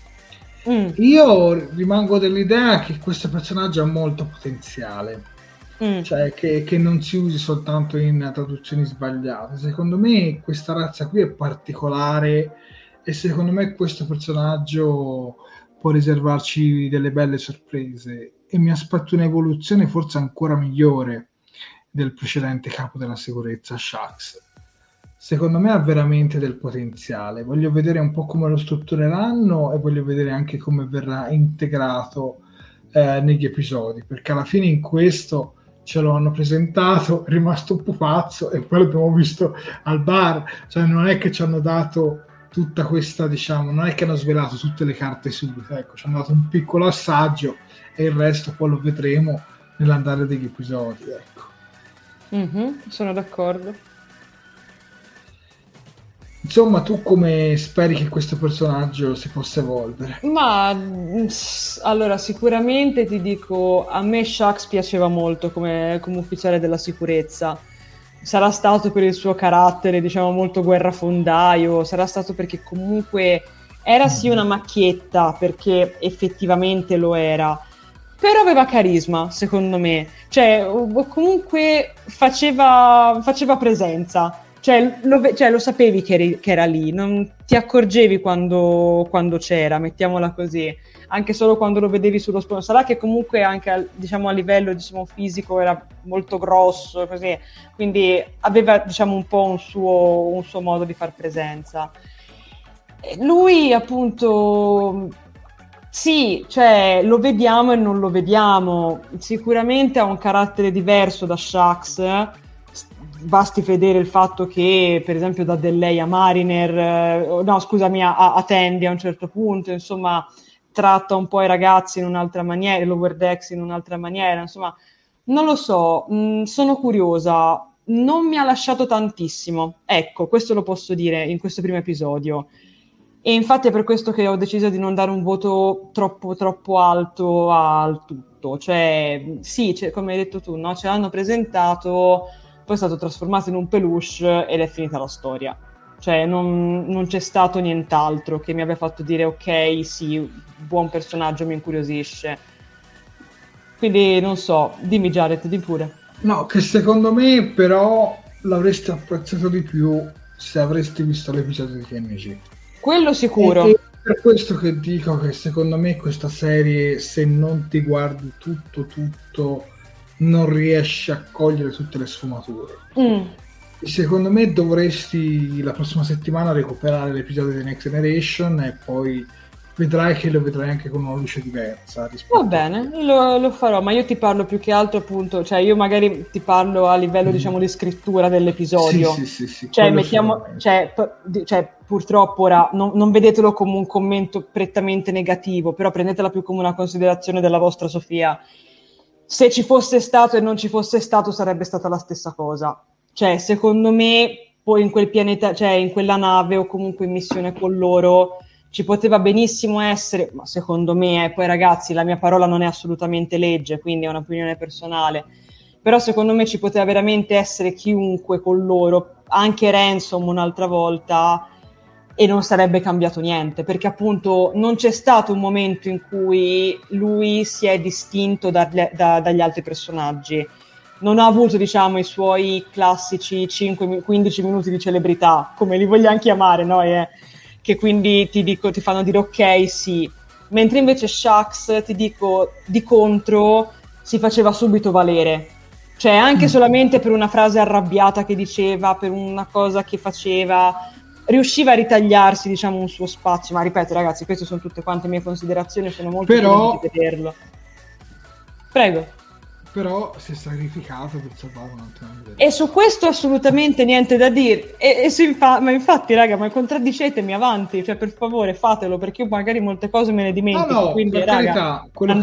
Io rimango dell'idea che questo personaggio ha molto potenziale, cioè che non si usi soltanto in traduzioni sbagliate. Secondo me questa razza qui è particolare e secondo me questo personaggio può riservarci delle belle sorprese, e mi aspetto un'evoluzione forse ancora migliore del precedente capo della sicurezza, Shax. Secondo me ha veramente del potenziale. Voglio vedere un po' come lo struttureranno e voglio vedere anche come verrà integrato negli episodi, perché alla fine in questo ce lo hanno presentato, è rimasto un pupazzo e poi l'abbiamo visto al bar, cioè non è che ci hanno dato tutta questa, diciamo, non è che hanno svelato tutte le carte subito, ecco, ci hanno dato un piccolo assaggio e il resto poi lo vedremo nell'andare degli episodi, ecco. Sono d'accordo. Insomma, tu come speri che questo personaggio si possa evolvere? Ma allora, sicuramente ti dico, a me Shax piaceva molto come ufficiale della sicurezza. Sarà stato per il suo carattere, diciamo, molto guerrafondaio, sarà stato perché comunque era sì una macchietta, perché effettivamente lo era, però aveva carisma, secondo me, cioè comunque faceva presenza, cioè lo sapevi che era lì, non ti accorgevi quando c'era, mettiamola così, anche solo quando lo vedevi sullo sfondo. Sarà che comunque anche diciamo a livello diciamo fisico era molto grosso, così, quindi aveva diciamo un po' un suo modo di far presenza. Lui appunto sì, cioè lo vediamo e non lo vediamo, sicuramente ha un carattere diverso da Shax, basti vedere il fatto che per esempio dà del lei a Mariner, no scusami a Tandy a un certo punto, insomma tratta un po' i ragazzi in un'altra maniera, Lower Decks in un'altra maniera, insomma non lo so, sono curiosa. non mi ha lasciato tantissimo, ecco, questo lo posso dire in questo primo episodio. E infatti è per questo che ho deciso di non dare un voto troppo alto al tutto. Cioè, sì, come hai detto tu, no? Ce l'hanno presentato, poi è stato trasformato in un peluche ed è finita la storia. Cioè, non c'è stato nient'altro che mi abbia fatto dire ok, sì, buon personaggio, mi incuriosisce. Quindi, non so, dimmi Jared, di pure. No, che secondo me però l'avresti apprezzato di più se avresti visto l'episodio di TNG. Quello sicuro. E per questo che dico che secondo me questa serie, se non ti guardi tutto, non riesci a cogliere tutte le sfumature. Secondo me dovresti la prossima settimana recuperare l'episodio di Next Generation e poi vedrai che lo vedrai anche con una luce diversa. Va bene, lo farò, ma io ti parlo più che altro appunto, cioè io magari ti parlo a livello diciamo di scrittura dell'episodio. Sì, cioè mettiamo, cioè purtroppo ora non vedetelo come un commento prettamente negativo, però prendetela più come una considerazione della vostra Sofia. Se ci fosse stato e non ci fosse stato sarebbe stata la stessa cosa. Cioè secondo me poi in quel pianeta, cioè in quella nave o comunque in missione con loro ci poteva benissimo essere, ma secondo me, poi ragazzi, la mia parola non è assolutamente legge, quindi è un'opinione personale, però secondo me ci poteva veramente essere chiunque con loro, anche Ransom un'altra volta, e non sarebbe cambiato niente, perché appunto non c'è stato un momento in cui lui si è distinto dagli altri personaggi. Non ha avuto, diciamo, i suoi classici 5-15 minuti di celebrità, come li vogliamo chiamare, no? Che quindi ti fanno dire ok, sì. Mentre invece Shax, ti dico, di contro, si faceva subito valere. Cioè, anche solamente per una frase arrabbiata che diceva, per una cosa che faceva, riusciva a ritagliarsi, diciamo, un suo spazio. Ma ripeto, ragazzi, queste sono tutte quante mie considerazioni, sono molto curiosa di vederlo. Prego. Però si è sacrificato per salvare un altro mondo. E su questo assolutamente niente da dire. Ma infatti, raga, ma contraddicetemi avanti, cioè per favore fatelo, perché io magari molte cose me ne dimentico. No, quindi, per raga, carità,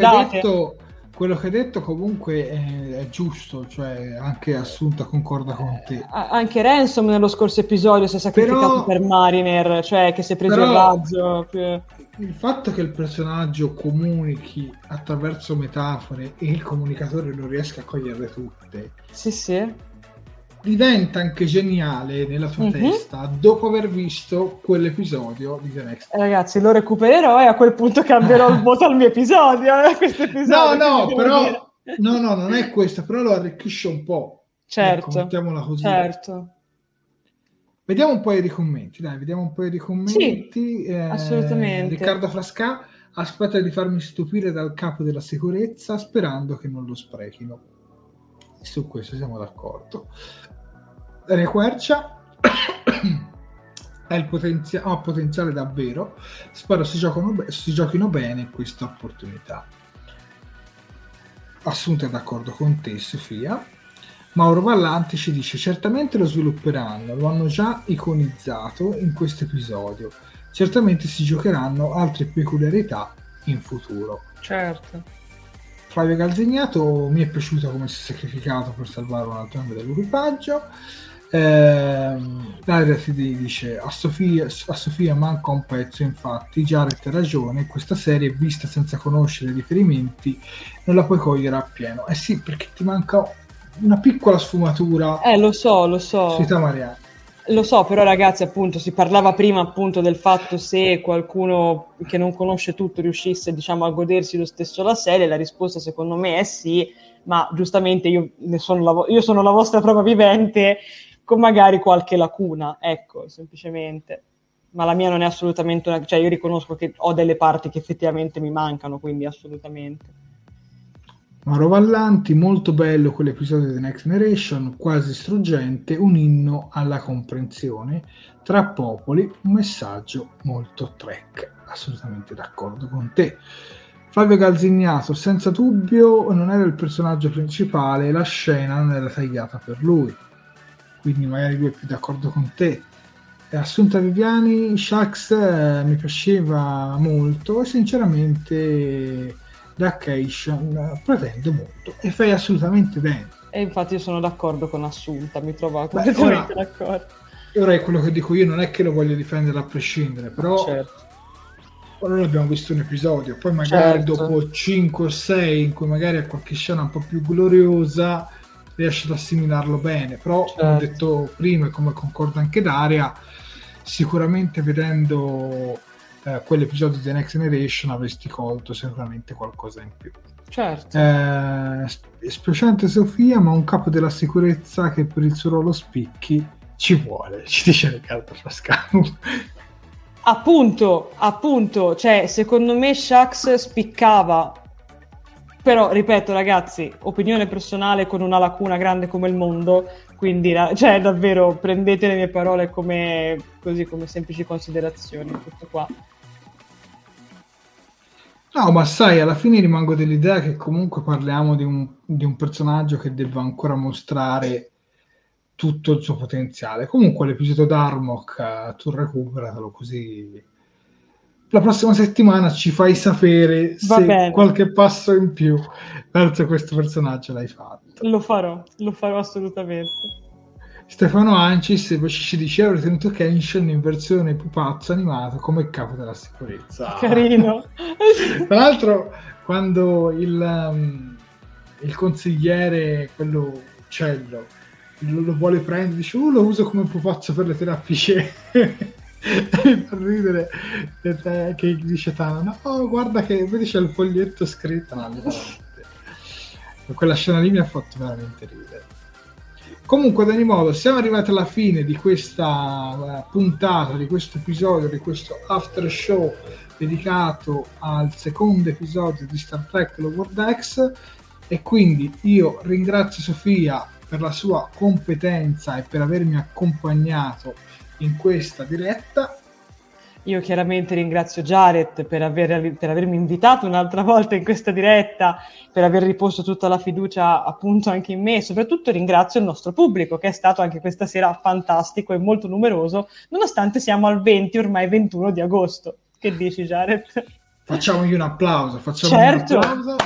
quello che hai detto comunque è giusto, cioè anche Assunta concorda con te. Anche Ransom nello scorso episodio si è sacrificato per Mariner, cioè che si è preso il razzo. Il fatto che il personaggio comunichi attraverso metafore e il comunicatore non riesca a coglierle tutte, sì, diventa anche geniale nella tua testa dopo aver visto quell'episodio di The Next. Ragazzi, lo recupererò e a quel punto cambierò il voto al mio episodio. Questo episodio però non è questo, però lo arricchisce un po'. Certo, ecco, mettiamola così. Certo. Vediamo un paio di commenti, Sì, assolutamente. Riccardo Frasca aspetta di farmi stupire dal capo della sicurezza sperando che non lo sprechino. Su questo siamo d'accordo. Requercia ha potenziale davvero, spero si giochino bene questa opportunità. Assunta è d'accordo con te, Sofia. Mauro Vallanti ci dice: certamente lo svilupperanno, lo hanno già iconizzato in questo episodio, certamente si giocheranno altre peculiarità in futuro. Certo. Flavio Calzignato: mi è piaciuto come si è sacrificato per salvare un altro membro dell'equipaggio. Daria ti dice: a Sofia manca un pezzo, infatti Jared ha ragione, questa serie vista senza conoscere i riferimenti non la puoi cogliere appieno. Sì, perché ti manca una piccola sfumatura. Lo so. Sita Mariani. Lo so, però ragazzi, appunto, si parlava prima appunto del fatto se qualcuno che non conosce tutto riuscisse, diciamo, a godersi lo stesso la serie. La risposta secondo me è sì, ma giustamente io sono la vostra prova vivente, con magari qualche lacuna, ecco, semplicemente. Ma la mia non è assolutamente cioè io riconosco che ho delle parti che effettivamente mi mancano, quindi assolutamente. Mauro Vallanti: molto bello quell'episodio di Next Generation, quasi struggente, un inno alla comprensione tra popoli, un messaggio molto Trek. Assolutamente d'accordo con te. Flavio Calzignato: senza dubbio non era il personaggio principale, la scena non era tagliata per lui, quindi magari lui è più d'accordo con te. Assunta Viviani: Shax mi piaceva molto e sinceramente da Cation pretendo molto, e fai assolutamente bene. E infatti io sono d'accordo con Assunta, mi trovo completamente d'accordo. Ora è quello che dico io, non è che lo voglio difendere a prescindere, però certo. Ora abbiamo visto un episodio, poi magari Certo. dopo 5 o 6 in cui magari ha qualche scena un po' più gloriosa riesce ad assimilarlo bene, però come ho detto prima e come concorda anche Daria, sicuramente vedendo quell'episodio di The Next Generation avresti colto sicuramente qualcosa in più. Certo. Specialmente Sofia, ma un capo della sicurezza che per il suo ruolo spicchi ci vuole, ci dice Riccardo Frascano. Appunto, cioè secondo me Shax spiccava, però ripeto ragazzi, opinione personale con una lacuna grande come il mondo, quindi cioè davvero prendete le mie parole come semplici considerazioni, tutto qua. No, ma sai, alla fine rimango dell'idea che comunque parliamo di un personaggio che deve ancora mostrare tutto il suo potenziale. Comunque l'episodio d'Armok tu recuperatelo, così la prossima settimana ci fai sapere se qualche passo in più verso questo personaggio l'hai fatto. Lo farò assolutamente. Stefano Ancis invece ci dice: ho ritenuto Kenshin in versione pupazzo animato come capo della sicurezza. Carino. Tra l'altro quando il consigliere, quello uccello, lo vuole prendere, dice lo uso come pupazzo per le terapie. Mi fa ridere che dice Tana, no guarda che vedi c'è il foglietto scritto, no, quella scena lì mi ha fatto veramente ridere. Comunque ad ogni modo siamo arrivati alla fine di questa puntata, di questo episodio, di questo after show dedicato al secondo episodio di Star Trek Lower Decks, e quindi io ringrazio Sofia per la sua competenza e per avermi accompagnato in questa diretta. Io chiaramente ringrazio Jared per avermi invitato un'altra volta in questa diretta, per aver riposto tutta la fiducia appunto anche in me, e soprattutto ringrazio il nostro pubblico che è stato anche questa sera fantastico e molto numeroso, nonostante siamo al 20, ormai 21 di agosto. Che dici Jared? Facciamogli un applauso, Certo. Un applauso.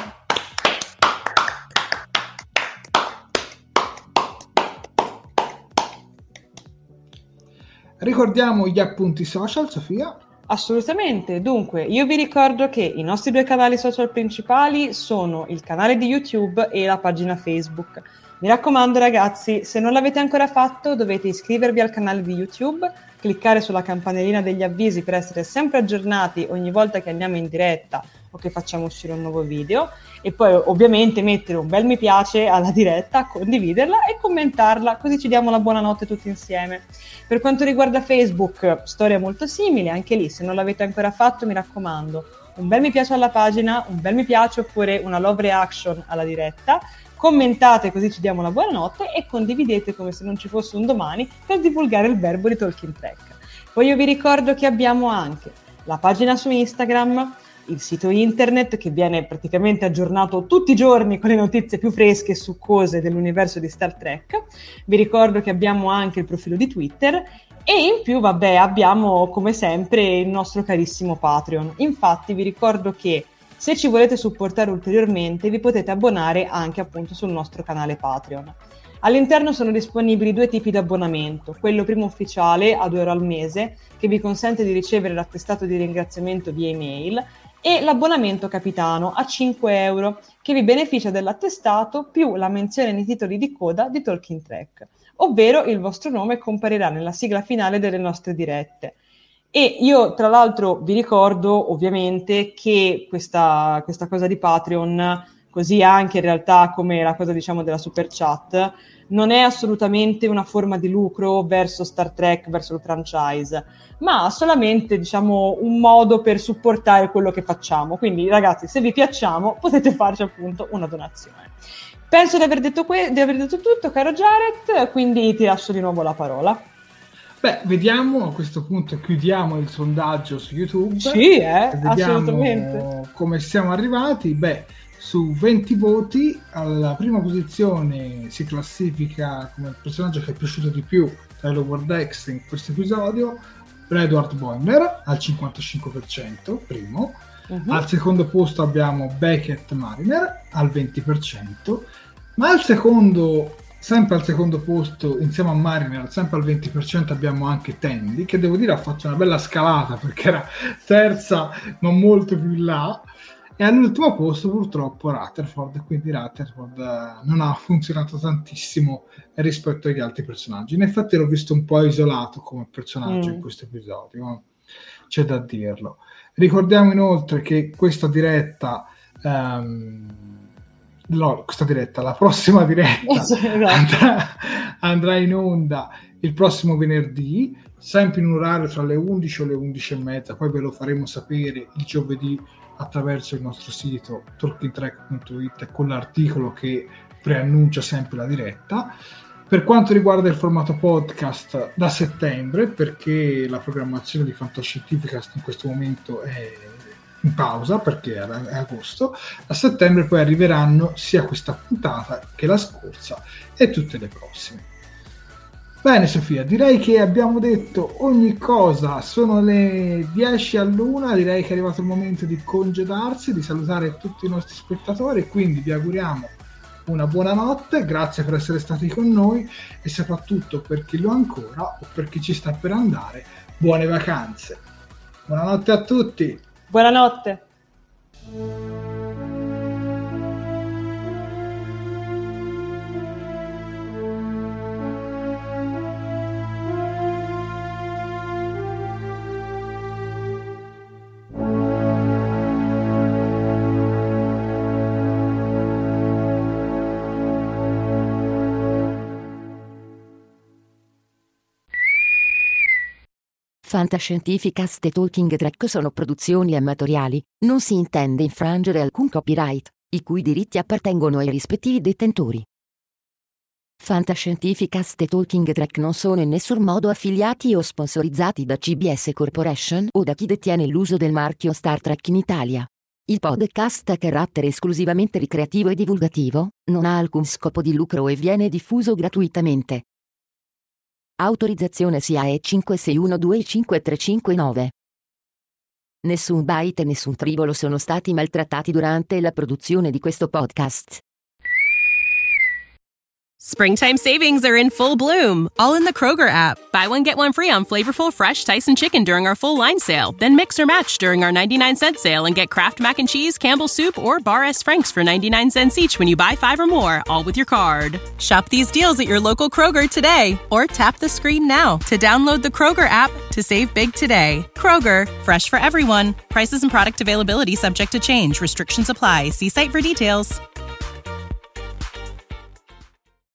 Ricordiamo gli appunti social, Sofia? Assolutamente, dunque io vi ricordo che i nostri 2 canali social principali sono il canale di YouTube e la pagina Facebook. Mi raccomando ragazzi, se non l'avete ancora fatto dovete iscrivervi al canale di YouTube, cliccare sulla campanellina degli avvisi per essere sempre aggiornati ogni volta che andiamo in diretta o che facciamo uscire un nuovo video, e poi ovviamente mettere un bel mi piace alla diretta, condividerla e commentarla, così ci diamo la buonanotte tutti insieme. Per quanto riguarda Facebook, storia molto simile, anche lì se non l'avete ancora fatto mi raccomando, un bel mi piace alla pagina, un bel mi piace oppure una love reaction alla diretta, commentate così ci diamo la buonanotte e condividete come se non ci fosse un domani per divulgare il verbo di Talking Trek. Poi io vi ricordo che abbiamo anche la pagina su Instagram, il sito internet che viene praticamente aggiornato tutti i giorni con le notizie più fresche su cose dell'universo di Star Trek. Vi ricordo che abbiamo anche il profilo di Twitter e in più, vabbè, abbiamo come sempre il nostro carissimo Patreon. Infatti vi ricordo che se ci volete supportare ulteriormente vi potete abbonare anche appunto sul nostro canale Patreon. All'interno sono disponibili 2 tipi di abbonamento, quello primo ufficiale a €2 al mese che vi consente di ricevere l'attestato di ringraziamento via email, e l'abbonamento capitano a €5 che vi beneficia dell'attestato più la menzione nei titoli di coda di Talking Trek, ovvero il vostro nome comparirà nella sigla finale delle nostre dirette. E io tra l'altro vi ricordo ovviamente che questa cosa di Patreon, così anche in realtà come la cosa diciamo della super chat, non è assolutamente una forma di lucro verso Star Trek, verso il franchise, ma solamente diciamo un modo per supportare quello che facciamo. Quindi ragazzi, se vi piacciamo potete farci appunto una donazione. Penso di aver detto tutto, caro Jared, quindi ti lascio di nuovo la parola. Beh, vediamo, a questo punto chiudiamo il sondaggio su YouTube. Sì, vediamo assolutamente. Come siamo arrivati. Beh, su 20 voti alla prima posizione si classifica come il personaggio che è piaciuto di più tra i Lower Decks in questo episodio Edward Boimler al 55%, primo. Al secondo posto abbiamo Beckett Mariner al 20%, Ma sempre al secondo posto, insieme a Mariner, sempre al 20% abbiamo anche Tandy, che devo dire ha fatto una bella scalata perché era terza ma molto più in là, e all'ultimo posto purtroppo Rutherford, quindi Rutherford non ha funzionato tantissimo rispetto agli altri personaggi. In effetti l'ho visto un po' isolato come personaggio in questo episodio, c'è da dirlo. Ricordiamo inoltre che questa diretta, la prossima diretta andrà in onda il prossimo venerdì, sempre in un orario tra le 11 o le 11:30, poi ve lo faremo sapere il giovedì attraverso il nostro sito talkingtrek.it con l'articolo che preannuncia sempre la diretta. Per quanto riguarda il formato podcast, da settembre, perché la programmazione di Fantascientificast in questo momento è in pausa perché è agosto, a settembre poi arriveranno sia questa puntata che la scorsa e tutte le prossime. Bene Sofia, direi che abbiamo detto ogni cosa, sono le 10:01, direi che è arrivato il momento di congedarsi, di salutare tutti i nostri spettatori, quindi vi auguriamo una buona notte, grazie per essere stati con noi e soprattutto per chi lo ha ancora o per chi ci sta per andare, buone vacanze. Buonanotte a tutti. Buonanotte. Fantascientificast e Talking Trek sono produzioni amatoriali, non si intende infrangere alcun copyright, i cui diritti appartengono ai rispettivi detentori. Fantascientificast e Talking Trek non sono in nessun modo affiliati o sponsorizzati da CBS Corporation o da chi detiene l'uso del marchio Star Trek in Italia. Il podcast ha carattere esclusivamente ricreativo e divulgativo, non ha alcun scopo di lucro e viene diffuso gratuitamente. Autorizzazione SIAE 56125359. Nessun byte e nessun tribolo sono stati maltrattati durante la produzione di questo podcast. Springtime savings are in full bloom, all in the Kroger app. Buy one, get one free on flavorful, fresh Tyson chicken during our full line sale. Then mix or match during our 99-cent sale and get Kraft Mac and Cheese, Campbell's Soup, or Bar S. Frank's for 99 cents each when you buy 5 or more, all with your card. Shop these deals at your local Kroger today, or tap the screen now to download the Kroger app to save big today. Kroger, fresh for everyone. Prices and product availability subject to change. Restrictions apply. See site for details.